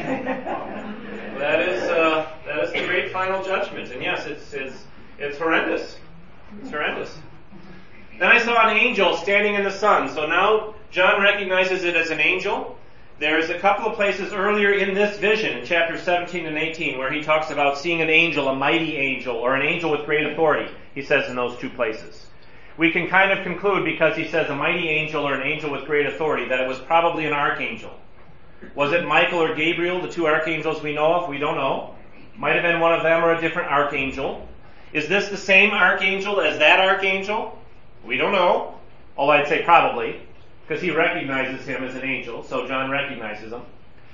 That is the great final judgment. And yes, it's horrendous. It's horrendous. Then I saw an angel standing in the sun. So now John recognizes it as an angel. There's a couple of places earlier in this vision, in chapters 17 and 18, where he talks about seeing an angel, a mighty angel, or an angel with great authority, he says in those two places. We can kind of conclude, because he says a mighty angel or an angel with great authority, that it was probably an archangel. Was it Michael or Gabriel, the two archangels we know of? We don't know. Might have been one of them or a different archangel. Is this the same archangel as that archangel? We don't know. Although I'd say probably, because he recognizes him as an angel, so John recognizes him.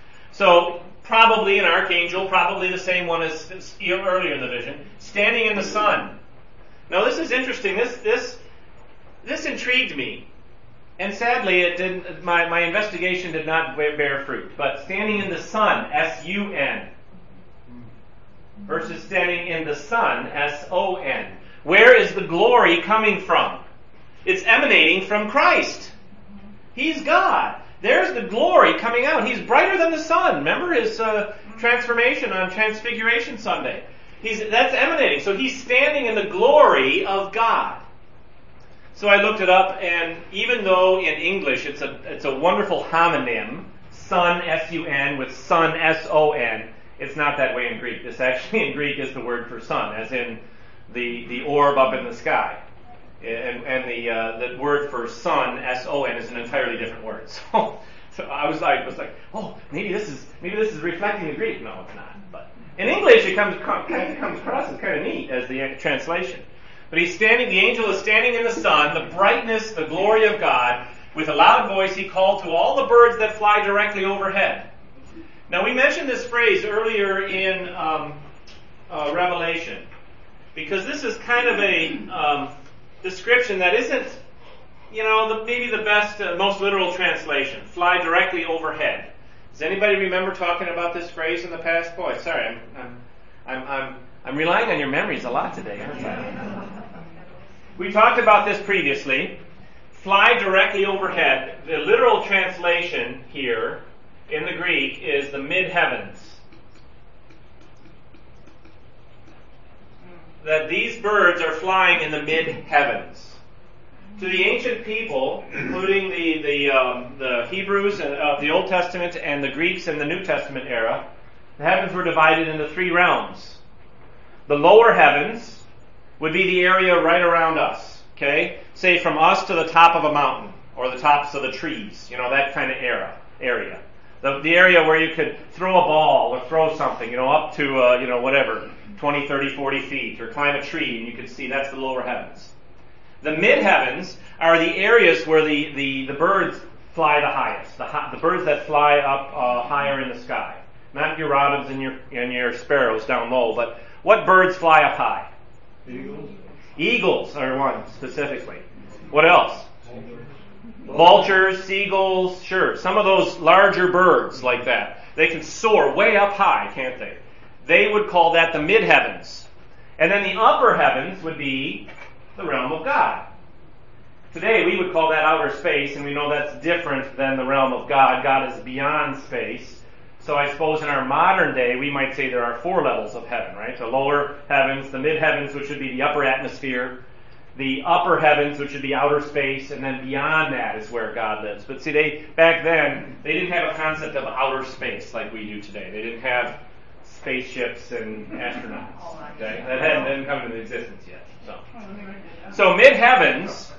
So probably an archangel, probably the same one as earlier in the vision, standing in the sun. Now this is interesting. This intrigued me, and sadly, it didn't. My investigation did not bear fruit. But standing in the sun, S-U-N, versus standing in the sun, S-O-N. Where is the glory coming from? It's emanating from Christ. He's God. There's the glory coming out. He's brighter than the sun. Remember his transformation on Transfiguration Sunday. That's emanating. So he's standing in the glory of God. So I looked it up, and even though in English it's a wonderful homonym, sun, S-U-N, with sun, S-O-N, it's not that way in Greek. This actually in Greek is the word for sun, as in the orb up in the sky. And the word for sun, S-O-N, is an entirely different word. So I was like, oh, maybe this is reflecting the Greek. No, it's not. But in English, it comes across as kind of neat as the translation. But the angel is standing in the sun, the brightness, the glory of God. With a loud voice, he called to all the birds that fly directly overhead. Now, we mentioned this phrase earlier in Revelation, because this is kind of a description that isn't, maybe the best, most literal translation. Fly directly overhead. Does anybody remember talking about this phrase in the past? Boy, sorry, I'm relying on your memories a lot today, aren't I? We talked about this previously. Fly directly overhead. The literal translation here in the Greek is the mid-heavens. That these birds are flying in the mid-heavens. To the ancient people, including the Hebrews of the Old Testament and the Greeks in the New Testament era, the heavens were divided into three realms. The lower heavens would be the area right around us. Okay? Say from us to the top of a mountain, or the tops of the trees. That kind of area. The area where you could throw a ball or throw something, up to, whatever, 20, 30, 40 feet, or climb a tree, and you could see that's the lower heavens. The mid-heavens are the areas where the birds fly the highest, the birds that fly up higher in the sky. Not your robins and your sparrows down low, but what birds fly up high? Eagles. Eagles are one specifically. What else? Vultures, seagulls, sure. Some of those larger birds like that. They can soar way up high, can't they? They would call that the mid-heavens. And then the upper heavens would be the realm of God. Today we would call that outer space, and we know that's different than the realm of God. God is beyond space. So I suppose in our modern day we might say there are 4 levels of heaven, right? The lower heavens, the mid-heavens, which would be the upper atmosphere, the upper heavens, which would be outer space, and then beyond that is where God lives. But see, back then, they didn't have a concept of outer space like we do today. They didn't have spaceships and astronauts. Okay? That hadn't come into existence yet. So mid-heavens,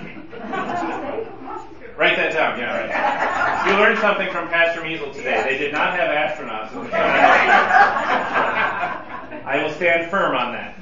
write that down, yeah, right. You learned something from Pastor Measle today. They did not have astronauts. I will stand firm on that.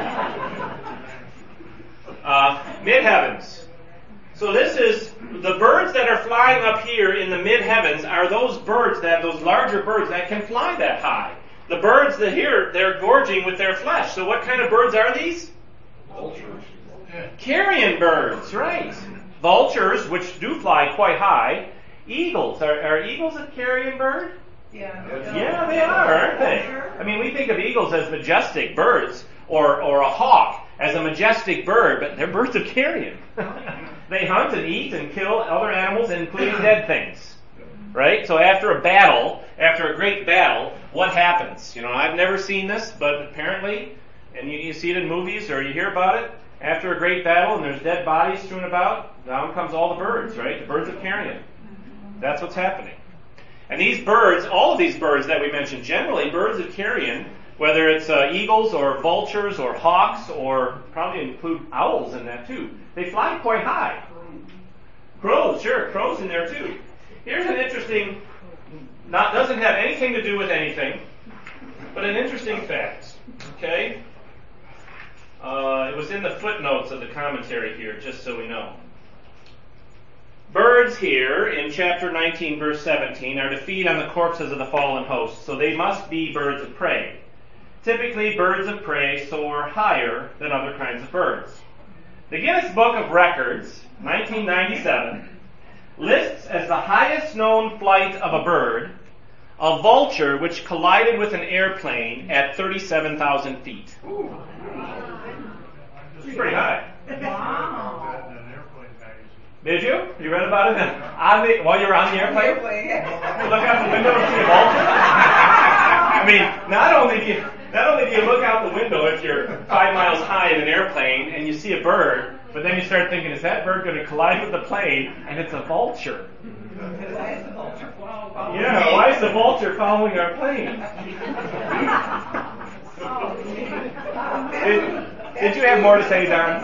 Mid-heavens. So this is, the birds that are flying up here in the mid-heavens are those birds, those larger birds that can fly that high. The birds that here, they're gorging with their flesh. So what kind of birds are these? Vultures. Carrion birds, right. Vultures, which do fly quite high. Eagles. Are eagles a carrion bird? Yeah, they are, aren't they? I mean, we think of eagles as majestic birds, or a hawk as a majestic bird, but they're birds of carrion. They hunt and eat and kill other animals, including dead things. Right? So after a great battle, what happens? I've never seen this, but apparently, and you see it in movies or you hear about it, after a great battle and there's dead bodies strewn about, down comes all the birds, right? The birds of carrion. That's what's happening. And these birds, all of these birds that we mentioned, generally birds of carrion, whether it's eagles or vultures or hawks, or probably include owls in that too, they fly quite high. Crows, sure, crows in there too. Here's an interesting, doesn't have anything to do with anything, but an interesting fact. Okay? It was in the footnotes of the commentary here, just so we know. Birds here in chapter 19, verse 17, are to feed on the corpses of the fallen host, so they must be birds of prey. Typically, birds of prey soar higher than other kinds of birds. The Guinness Book of Records, 1997, lists as the highest known flight of a bird a vulture which collided with an airplane at 37,000 feet. Ooh. Pretty high. Wow. In an airplane magazine. Did you? You read about it while you were on the airplane? Look out the window and see a vulture? I mean, not only do you look out the window if you're 5 miles high in an airplane and you see a bird, but then you start thinking, is that bird going to collide with the plane? And it's a vulture. Why is the vulture following? Yeah, why is the vulture following our plane? Did you have more to say, Don?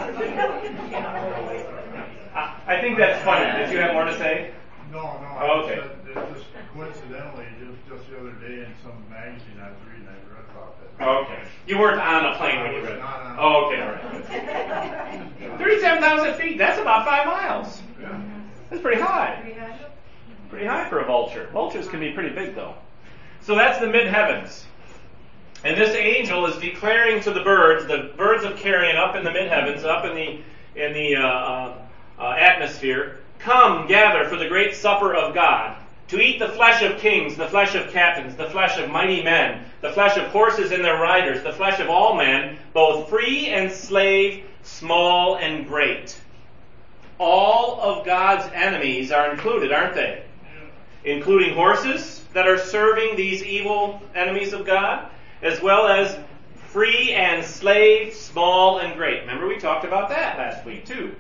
I think that's funny. Did you have more to say? No. Oh, okay. It's just coincidentally, just the other day in some magazine I was reading, I read about that. Okay. You weren't on a plane when you read it. Oh, okay, all right. 37,000 feet, that's about 5 miles. Yeah. That's pretty high. Pretty high for a vulture. Vultures can be pretty big, though. So that's the mid-heavens. And this angel is declaring to the birds of carrion up in the mid-heavens, up in the atmosphere, come, gather for the great supper of God, to eat the flesh of kings, the flesh of captains, the flesh of mighty men, the flesh of horses and their riders, the flesh of all men, both free and slave, small and great. All of God's enemies are included, aren't they? Including horses that are serving these evil enemies of God, as well as free and slave, small and great. Remember we talked about that last week too.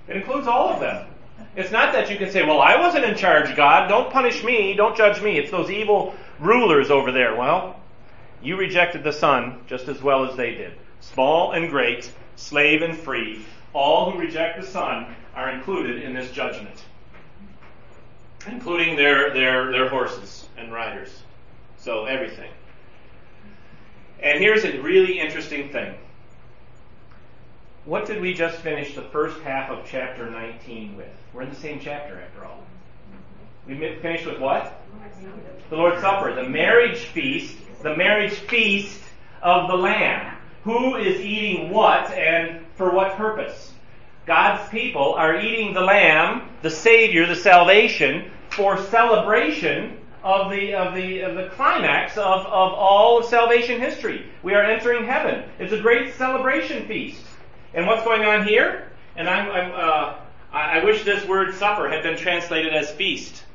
It includes all of them. It's not that you can say, well, I wasn't in charge, God. Don't punish me. Don't judge me. It's those evil rulers over there. Well, you rejected the Son just as well as they did. Small and great, slave and free, all who reject the Son are included in this judgment, including their horses and riders. So everything. And here's a really interesting thing. What did we just finish the first half of chapter 19 with? We're in the same chapter after all. We finished with what? The Lord's Supper, the marriage feast of the Lamb. Who is eating what and for what purpose? God's people are eating the Lamb, the Savior, the salvation, for celebration of the climax of all of salvation history. We are entering heaven. It's a great celebration feast. And what's going on here? And I wish this word supper had been translated as feast.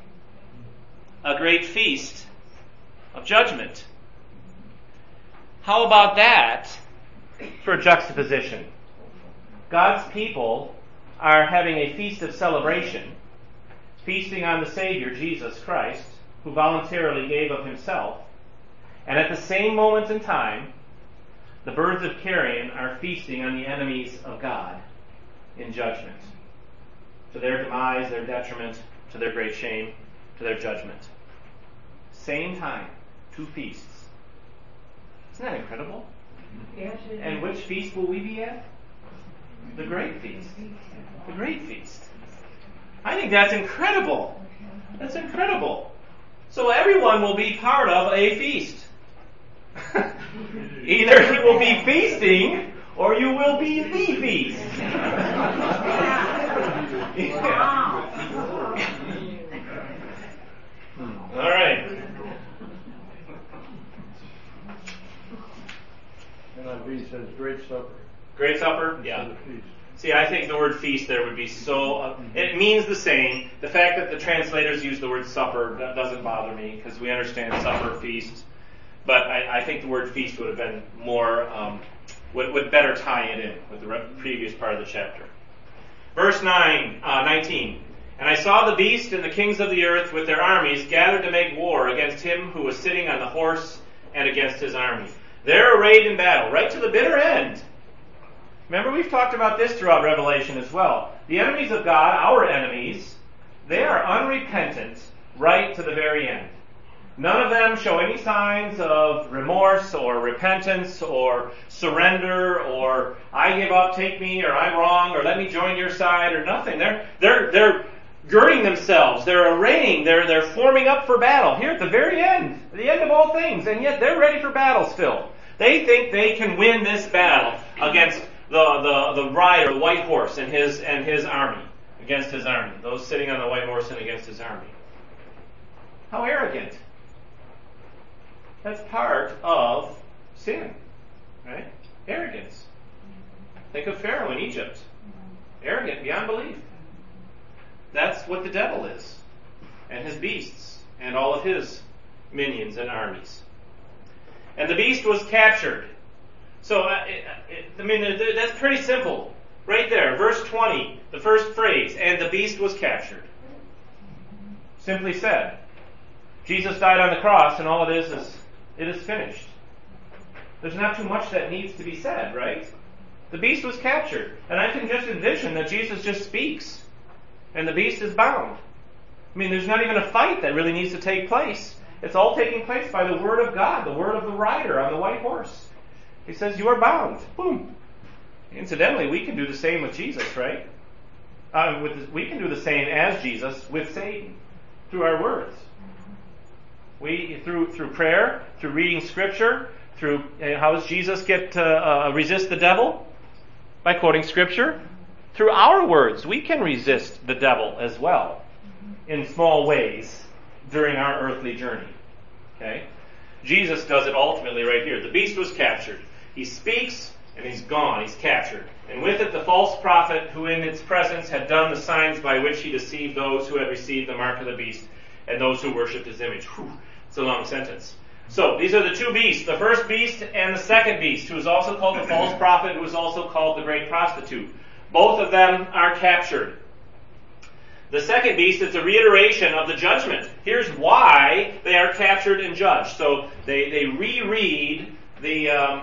A great feast of judgment. How about that for juxtaposition? God's people are having a feast of celebration, feasting on the Savior, Jesus Christ, who voluntarily gave of himself. And at the same moment in time, the birds of carrion are feasting on the enemies of God in judgment. To their demise, their detriment, to their great shame, to their judgment. Same time, two feasts. Isn't that incredible? Yes, it is. And which feast will we be at? The great feast. The great feast. I think that's incredible. That's incredible. So everyone will be part of a feast. Either you will be feasting or you will be the feast. All right. NIV says great supper. Great supper? Yeah. See, I think the word feast there would be so... it means the same. The fact that the translators use the word supper, that doesn't bother me, because we understand supper, feast. But I think the word feast would have been more... would better tie it in with the previous part of the chapter. Verse 19. And I saw the beast and the kings of the earth with their armies gathered to make war against him who was sitting on the horse and against his army. They're arrayed in battle, right to the bitter end. Remember, we've talked about this throughout Revelation as well. The enemies of God, our enemies, they are unrepentant right to the very end. None of them show any signs of remorse or repentance or surrender or I give up, take me, or I'm wrong, or let me join your side, or nothing. They're girding themselves, they're arraying, they're forming up for battle here at the very end, the end of all things, and yet they're ready for battle still. They think they can win this battle against the rider, the white horse, and his army, against his army, those sitting on the white horse and against his army. How arrogant. That's part of sin, right? Arrogance. Think of Pharaoh in Egypt. Arrogant beyond belief. That's what the devil is, and his beasts, and all of his minions and armies. And the beast was captured. So, that's pretty simple. Right there, verse 20, the first phrase, and the beast was captured. Simply said. Jesus died on the cross, and all it is finished. There's not too much that needs to be said, right? The beast was captured. And I can just envision that Jesus just speaks, and the beast is bound. I mean, there's not even a fight that really needs to take place. It's all taking place by the word of God, the word of the rider on the white horse. He says, you are bound. Boom. Incidentally, we can do the same with Jesus, right? We can do the same as Jesus with Satan through our words. We through prayer, through reading Scripture, through how does Jesus get to resist the devil? By quoting Scripture. Through our words, we can resist the devil as well, in small ways, during our earthly journey. Okay? Jesus does it ultimately right here. The beast was captured. He speaks, and he's gone. He's captured. And with it the false prophet, who in its presence had done the signs by which he deceived those who had received the mark of the beast, and those who worshipped his image. Whew, it's a long sentence. So, these are the two beasts, the first beast and the second beast, who is also called the false prophet, who is also called the great prostitute. Both of them are captured. The second beast is a reiteration of the judgment. Here's why they are captured and judged. So they reread the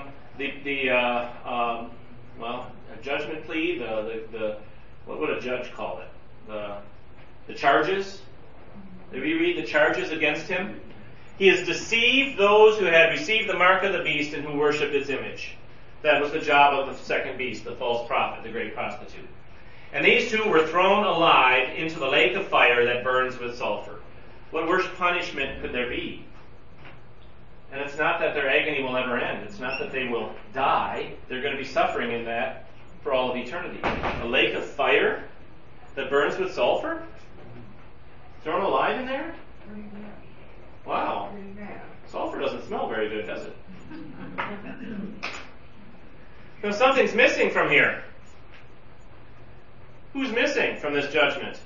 judgment plea, the what would a judge call it? The charges. They reread the charges against him. He has deceived those who had received the mark of the beast and who worshipped its image. That was the job of the second beast, the false prophet, the great prostitute. And these two were thrown alive into the lake of fire that burns with sulfur. What worse punishment could there be? And it's not that their agony will never end. It's not that they will die. They're going to be suffering in that for all of eternity. A lake of fire that burns with sulfur? Thrown alive in there? Wow. Sulfur doesn't smell very good, does it? So something's missing from here. Who's missing from this judgment?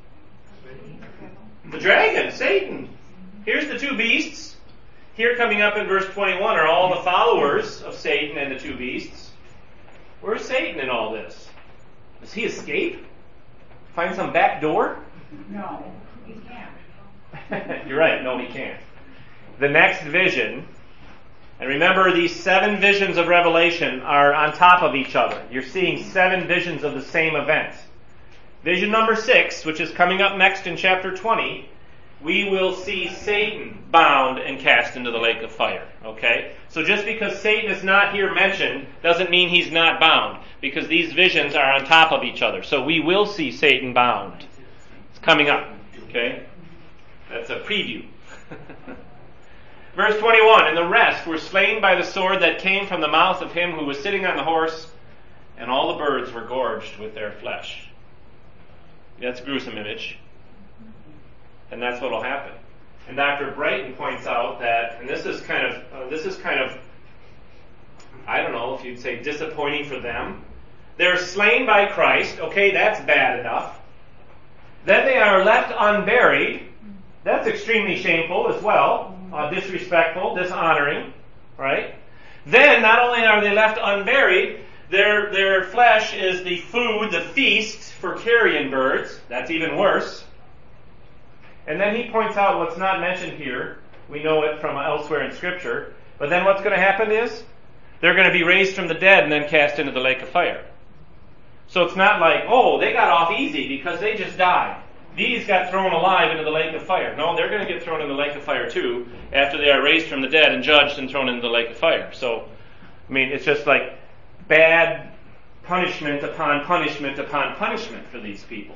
The dragon, Satan. Here's the two beasts. Here coming up in verse 21 are all the followers of Satan and the two beasts. Where's Satan in all this? Does he escape? Find some back door? No, he can't. You're right, no he can't. The next vision, and remember these 7 visions of Revelation are on top of each other. You're seeing 7 visions of the same event. Vision number 6, which is coming up next in chapter 20, we will see Satan bound and cast into the lake of fire. Okay? So just because Satan is not here mentioned doesn't mean he's not bound, because these visions are on top of each other. So we will see Satan bound. It's coming up. Okay? That's a preview. Verse 21, and the rest were slain by the sword that came from the mouth of him who was sitting on the horse, and all the birds were gorged with their flesh. That's a gruesome image. And that's what will happen. And Dr. Brighton points out that, and this is kind of, I don't know if you'd say disappointing for them. They're slain by Christ. Okay, that's bad enough. Then they are left unburied. That's extremely shameful as well. Disrespectful, dishonoring, right? Then, not only are they left unburied, their flesh is the food, the feast for carrion birds. That's even worse. And then he points out what's not mentioned here. We know it from elsewhere in Scripture. But then what's going to happen is, they're going to be raised from the dead and then cast into the lake of fire. So it's not like, oh, they got off easy because they just died. These got thrown alive into the lake of fire. No, they're going to get thrown into the lake of fire too, after they are raised from the dead and judged and thrown into the lake of fire. So, I mean, it's just like bad punishment upon punishment upon punishment for these people.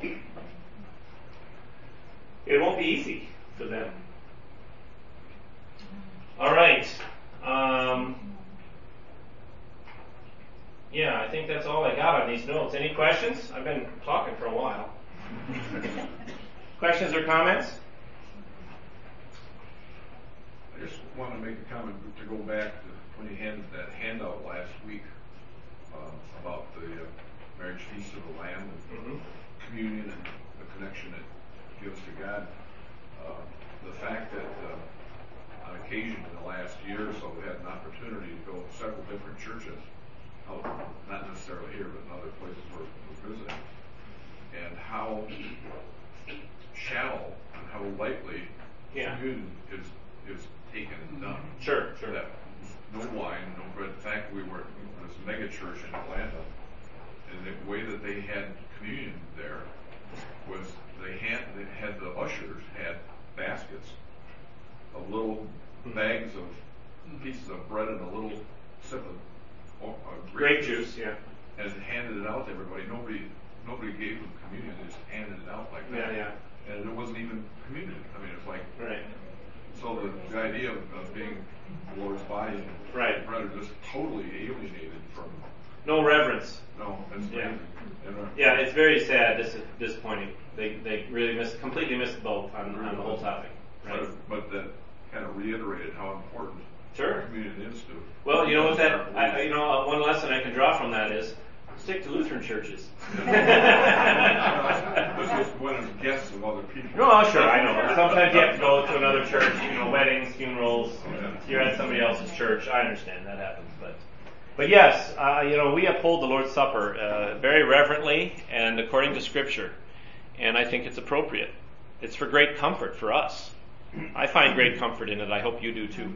It won't be easy for them. All right. Yeah, I think that's all I got on these notes. Any questions? I've been talking for a while. Questions or comments? I just want to make a comment to go back to when you handed that handout last week about the marriage feast of the Lamb and communion and the connection it gives to God. The fact that on occasion in the last year or so we had an opportunity to go to several different churches, not necessarily here but in other places where we're visiting, and how shallow and how lightly communion is taken and done. Sure. That no wine, no bread. In fact, we were in this mega church in Atlanta, and the way that they had communion there was they had the ushers had baskets of little bags of pieces of bread and a little sip of grape juice, and handed it out to everybody. Nobody gave them communion; they just handed it out like that. And it wasn't even communion. I mean, it's like So the idea of being the Lord's body and bread are just totally alienated from. No reverence. No, that's amazing. Yeah, it's very sad, disappointing. They really completely missed the boat on the whole topic. Right? But that kind of reiterated how important communion is to. Well, you know what one lesson I can draw from that is stick to Lutheran churches. This was one of the guests of other people. No, sure, I know. Sometimes you have to go to another church, weddings, funerals. You're at somebody else's church. I understand that happens, but But yes, we uphold the Lord's Supper very reverently and according to Scripture. And I think it's appropriate. It's for great comfort for us. I find great comfort in it. I hope you do too.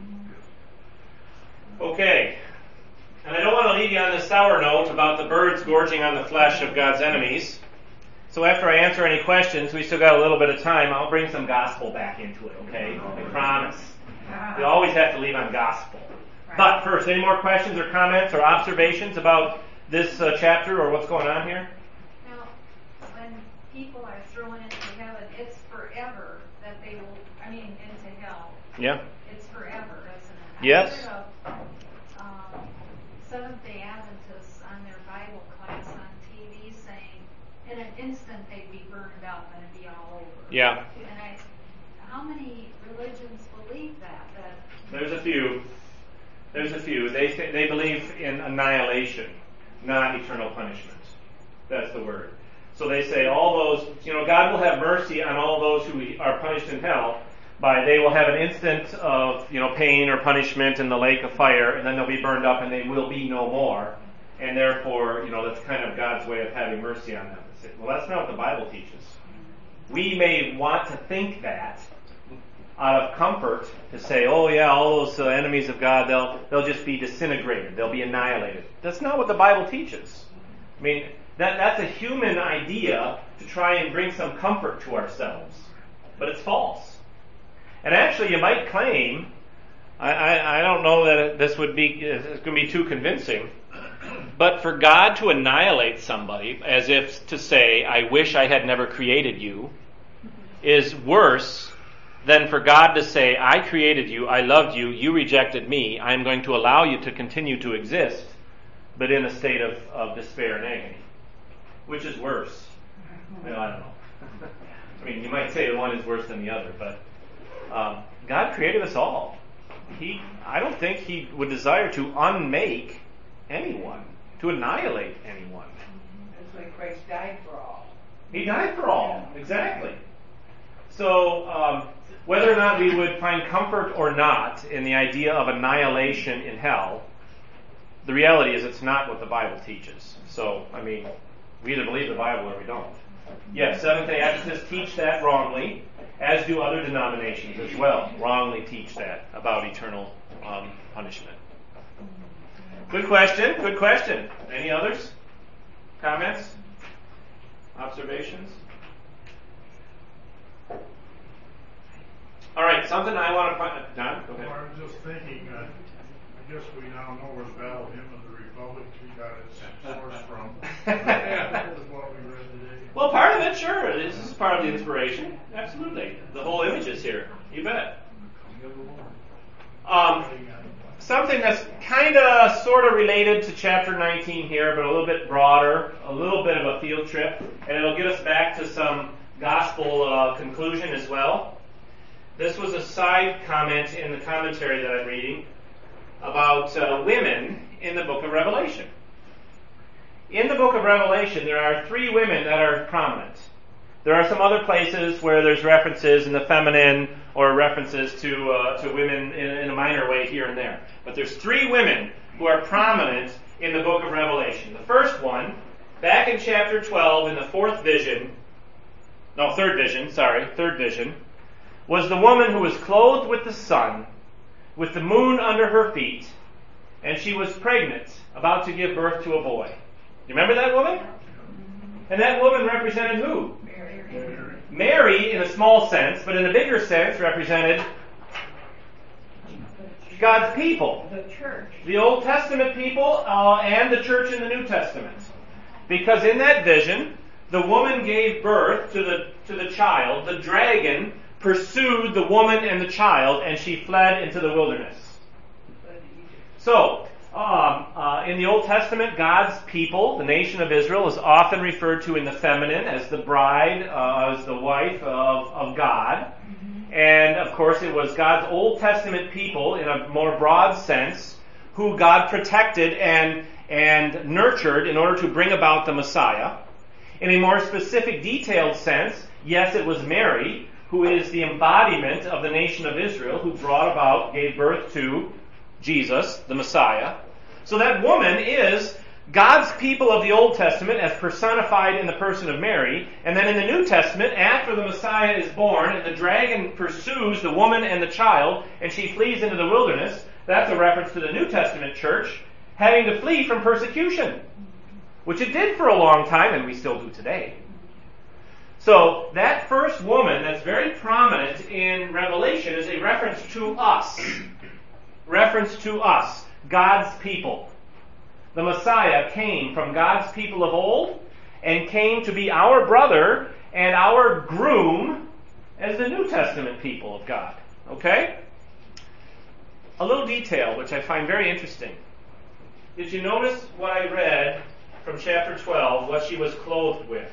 Okay. And I don't want to leave you on this sour note about the birds gorging on the flesh of God's enemies. So after I answer any questions, we still got a little bit of time, I'll bring some gospel back into it, okay? I promise. We always have to leave on gospel. But first, any more questions or comments or observations about this chapter or what's going on here? Now, when people are thrown into heaven, it's forever that they will, into hell. Yeah. It's forever, isn't it? Yes. I heard of Seventh-day Adventists on their Bible class on TV saying, in an instant they'd be burned up and it'd be all over. Yeah. And how many religions believe that? There's a few. They believe in annihilation, not eternal punishment. That's the word. So they say all those, God will have mercy on all those who are punished in hell by they will have an instant of, pain or punishment in the lake of fire, and then they'll be burned up and they will be no more. And therefore, that's kind of God's way of having mercy on them. They say, well, that's not what the Bible teaches. We may want to think that out of comfort to say, oh yeah, all those enemies of God, they'll just be disintegrated. They'll be annihilated. That's not what the Bible teaches. That's a human idea to try and bring some comfort to ourselves. But it's false. And actually, you might claim, I don't know that it's going to be too convincing, but for God to annihilate somebody, as if to say, I wish I had never created you, is worse than for God to say, I created you, I loved you, you rejected me, I'm going to allow you to continue to exist, but in a state of despair and agony. Which is worse? I don't know. You might say the one is worse than the other, but God created us all. I don't think He would desire to unmake anyone, to annihilate anyone. That's why Christ died for all. He died for all, exactly. So, whether or not we would find comfort or not in the idea of annihilation in hell, the reality is it's not what the Bible teaches. So, we either believe the Bible or we don't. Yes, Seventh-day Adventists teach that wrongly, as do other denominations as well, wrongly teach that about eternal punishment. Good question. Any others? Comments? Observations? All right, something I want to find. Don, go ahead. Well, I'm just thinking, I guess we now know where the Battle Hymn of the Republic got its source from. That is what we read today. Well, part of it, sure. This is part of the inspiration. Absolutely. The whole image is here. You bet. Something that's kind of sort of related to chapter 19 here, but a little bit broader, a little bit of a field trip, and it'll get us back to some gospel conclusion as well. This was a side comment in the commentary that I'm reading about women in the book of Revelation. In the book of Revelation, there are 3 women that are prominent. There are some other places where there's references in the feminine or references to women in a minor way here and there. But there's 3 women who are prominent in the book of Revelation. The first one, back in chapter 12 in the third vision, was the woman who was clothed with the sun, with the moon under her feet, and she was pregnant, about to give birth to a boy. You remember that woman? And that woman represented who? Mary in a small sense, but in a bigger sense represented God's people. The church. The Old Testament people and the church in the New Testament. Because in that vision, the woman gave birth to the child. The dragon pursued the woman and the child, and she fled into the wilderness. So, in the Old Testament, God's people, the nation of Israel, is often referred to in the feminine as the bride, as the wife of God. Mm-hmm. And, of course, it was God's Old Testament people, in a more broad sense, who God protected and nurtured in order to bring about the Messiah. In a more specific, detailed sense, yes, it was Mary, who is the embodiment of the nation of Israel, who gave birth to Jesus, the Messiah. So that woman is God's people of the Old Testament as personified in the person of Mary. And then in the New Testament, after the Messiah is born and the dragon pursues the woman and the child and she flees into the wilderness, that's a reference to the New Testament church having to flee from persecution, which it did for a long time and we still do today. So that first woman that's very prominent in Revelation is a reference to us. Reference to us, God's people. The Messiah came from God's people of old and came to be our brother and our groom as the New Testament people of God. Okay? A little detail which I find very interesting. Did you notice what I read from chapter 12, what she was clothed with?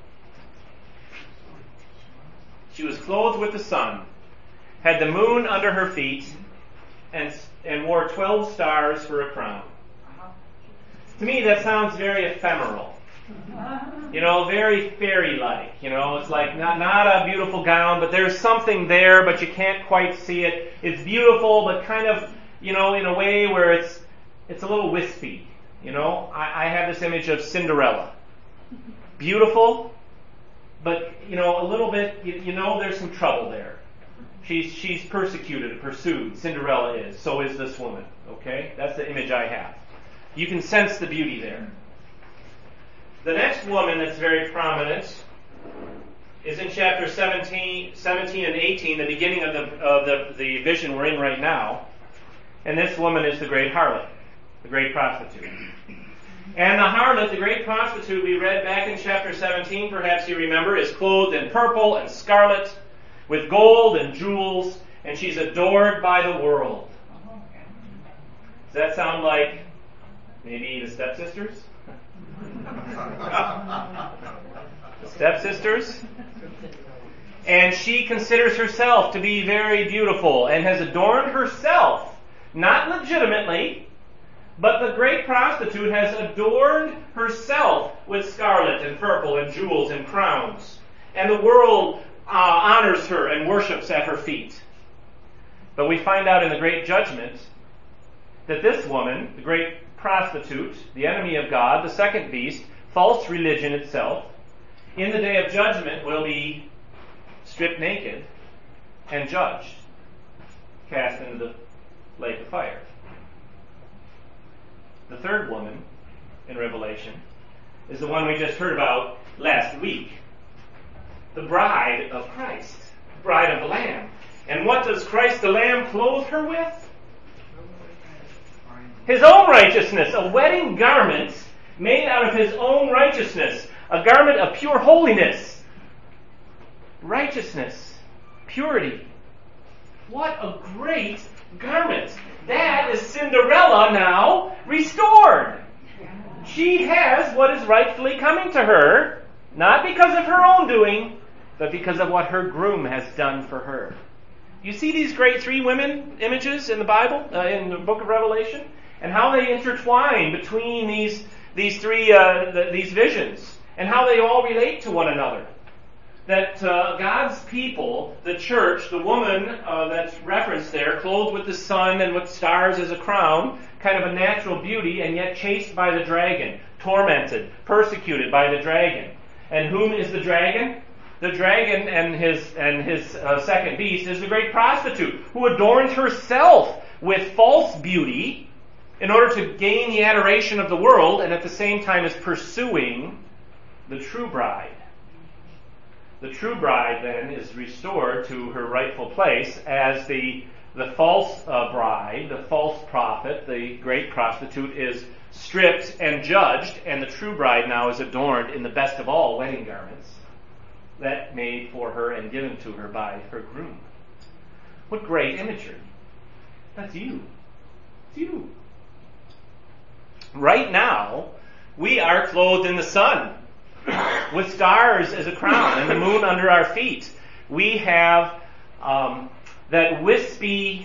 She was clothed with the sun, had the moon under her feet, and wore 12 stars for a crown. To me, that sounds very ephemeral. Very fairy-like. It's like not a beautiful gown, but there's something there, but you can't quite see it. It's beautiful, but kind of, in a way where it's a little wispy. I have this image of Cinderella. Beautiful, but, a little bit, there's some trouble there. She's persecuted and pursued. Cinderella is. So is this woman. Okay? That's the image I have. You can sense the beauty there. The next woman that's very prominent is in chapter 17 and 18, the beginning of the vision we're in right now. And this woman is the great harlot, the great prostitute. And the harlot, the great prostitute, we read back in chapter 17, perhaps you remember, is clothed in purple and scarlet, with gold and jewels, and she's adored by the world. Does that sound like maybe the stepsisters? The stepsisters? And she considers herself to be very beautiful and has adorned herself, not legitimately, but the great prostitute has adorned herself with scarlet and purple and jewels and crowns. And the world honors her and worships at her feet. But we find out in the great judgment that this woman, the great prostitute, the enemy of God, the second beast, false religion itself, in the day of judgment will be stripped naked and judged, cast into the lake of fire. The third woman in Revelation is the one we just heard about last week. The bride of Christ, the bride of the Lamb. And what does Christ the Lamb clothe her with? His own righteousness, a wedding garment made out of his own righteousness, a garment of pure holiness, righteousness, purity. What a great garment. That is Cinderella now restored. She has what is rightfully coming to her, not because of her own doing, but because of what her groom has done for her. You see these great three women images in the Bible, in the book of Revelation, and how they intertwine between these visions, and how they all relate to one another. That God's people, the church, the woman that's referenced there, clothed with the sun and with stars as a crown, kind of a natural beauty, and yet chased by the dragon, tormented, persecuted by the dragon. And whom is the dragon? The dragon and his second beast is the great prostitute, who adorns herself with false beauty in order to gain the adoration of the world, and at the same time is pursuing the true bride. The true bride then is restored to her rightful place as the false bride, the false prophet, the great prostitute is stripped and judged, and the true bride now is adorned in the best of all wedding garments that made for her and given to her by her groom. What great imagery. That's you. It's you. Right now, we are clothed in the sun, with stars as a crown and the moon under our feet. We have that wispy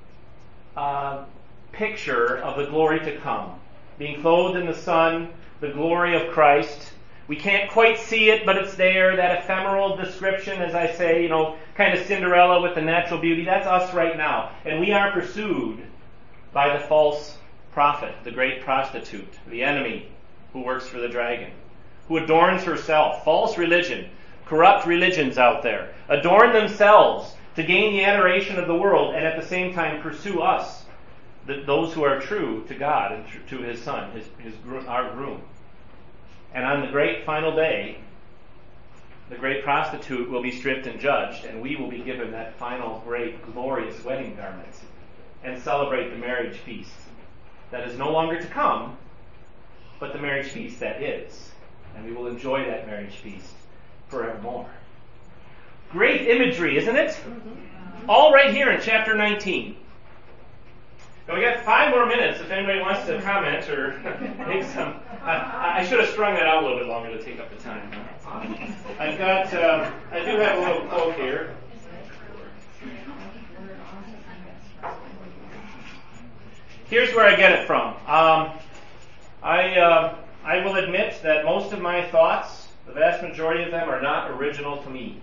picture of the glory to come. Being clothed in the sun, the glory of Christ. We can't quite see it, but it's there. That ephemeral description, as I say, kind of Cinderella with the natural beauty. That's us right now. And we are pursued by the false prophet, the great prostitute, the enemy who works for the dragon, who adorns herself, false religion, corrupt religions out there, adorn themselves to gain the adoration of the world and at the same time pursue us, those who are true to God and to His Son, our groom. And on the great final day, the great prostitute will be stripped and judged, and we will be given that final great glorious wedding garment and celebrate the marriage feast that is no longer to come, but the marriage feast that is. And we will enjoy that marriage feast forevermore. Great imagery, isn't it? All right here in chapter 19. Now we got 5 more minutes if anybody wants to comment or make some. I should have strung that out a little bit longer to take up the time. I've got, I do have a little quote here. Here's where I get it from. I will admit that most of my thoughts, the vast majority of them, are not original to me.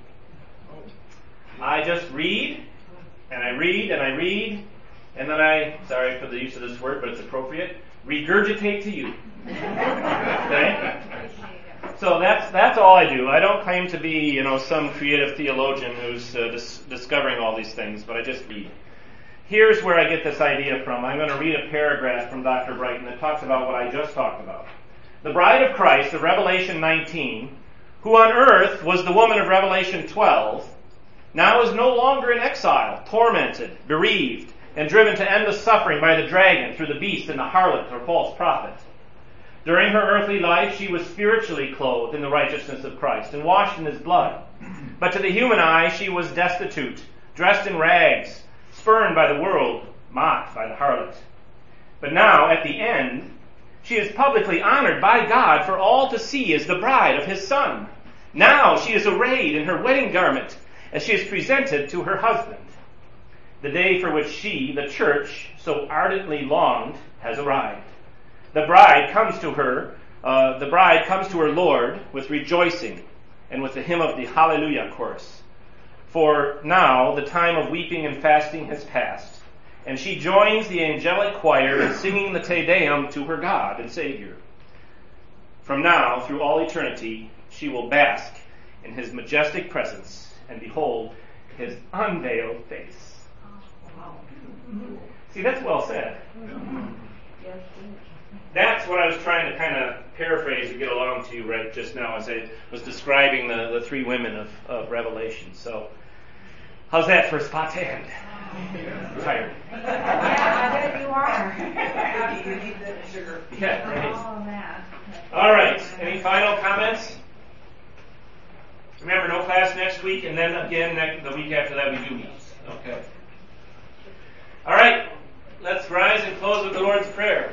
I just read, and I read, and I read, and then I, sorry for the use of this word, but it's appropriate, regurgitate to you. Okay? So that's all I do. I don't claim to be, some creative theologian who's discovering all these things, but I just read. Here's where I get this idea from. I'm going to read a paragraph from Dr. Brighton that talks about what I just talked about. The bride of Christ of Revelation 19, who on earth was the woman of Revelation 12, now is no longer in exile, tormented, bereaved, and driven to endless suffering by the dragon through the beast and the harlot or false prophet. During her earthly life, she was spiritually clothed in the righteousness of Christ and washed in His blood. But to the human eye, she was destitute, dressed in rags, spurned by the world, mocked by the harlot. But now, at the end, she is publicly honored by God for all to see as the bride of His Son. Now she is arrayed in her wedding garment as she is presented to her husband. The day for which she, the church, so ardently longed has arrived. The bride comes to her Lord with rejoicing and with the hymn of the Hallelujah chorus. For now the time of weeping and fasting has passed, and she joins the angelic choir in singing the Te Deum to her God and Savior. From now through all eternity she will bask in His majestic presence and behold His unveiled face. See, that's well said. That's what I was trying to kind of paraphrase and get along to you right just now as I was describing the 3 women of Revelation. So, how's that for a spot to end? I'm tired. Yeah, I bet you are. You need that sugar. Yeah, right. All of that. All right. Any final comments? Remember, no class next week, and then again the week after that we do meet. Okay. All right. Let's rise and close with the Lord's Prayer.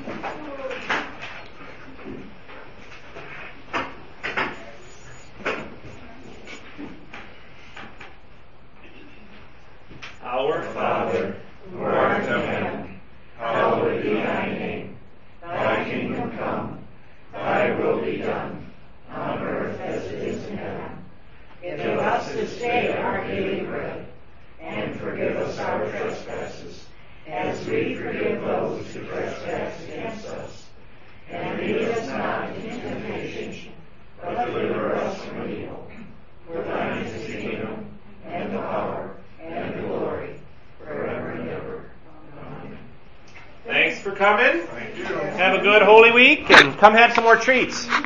Our Father, who art in heaven, hallowed be Thy name. Thy kingdom come, Thy will be done, on earth as it is in heaven. Give us this day our daily bread, and forgive us our trespasses, as we forgive those who trespass against us. And lead us not into temptation, but deliver us from evil. For Thine is the kingdom, and the power, and the glory, forever and ever. Amen. Thanks for coming. Thank you. Have a good Holy Week, and come have some more treats.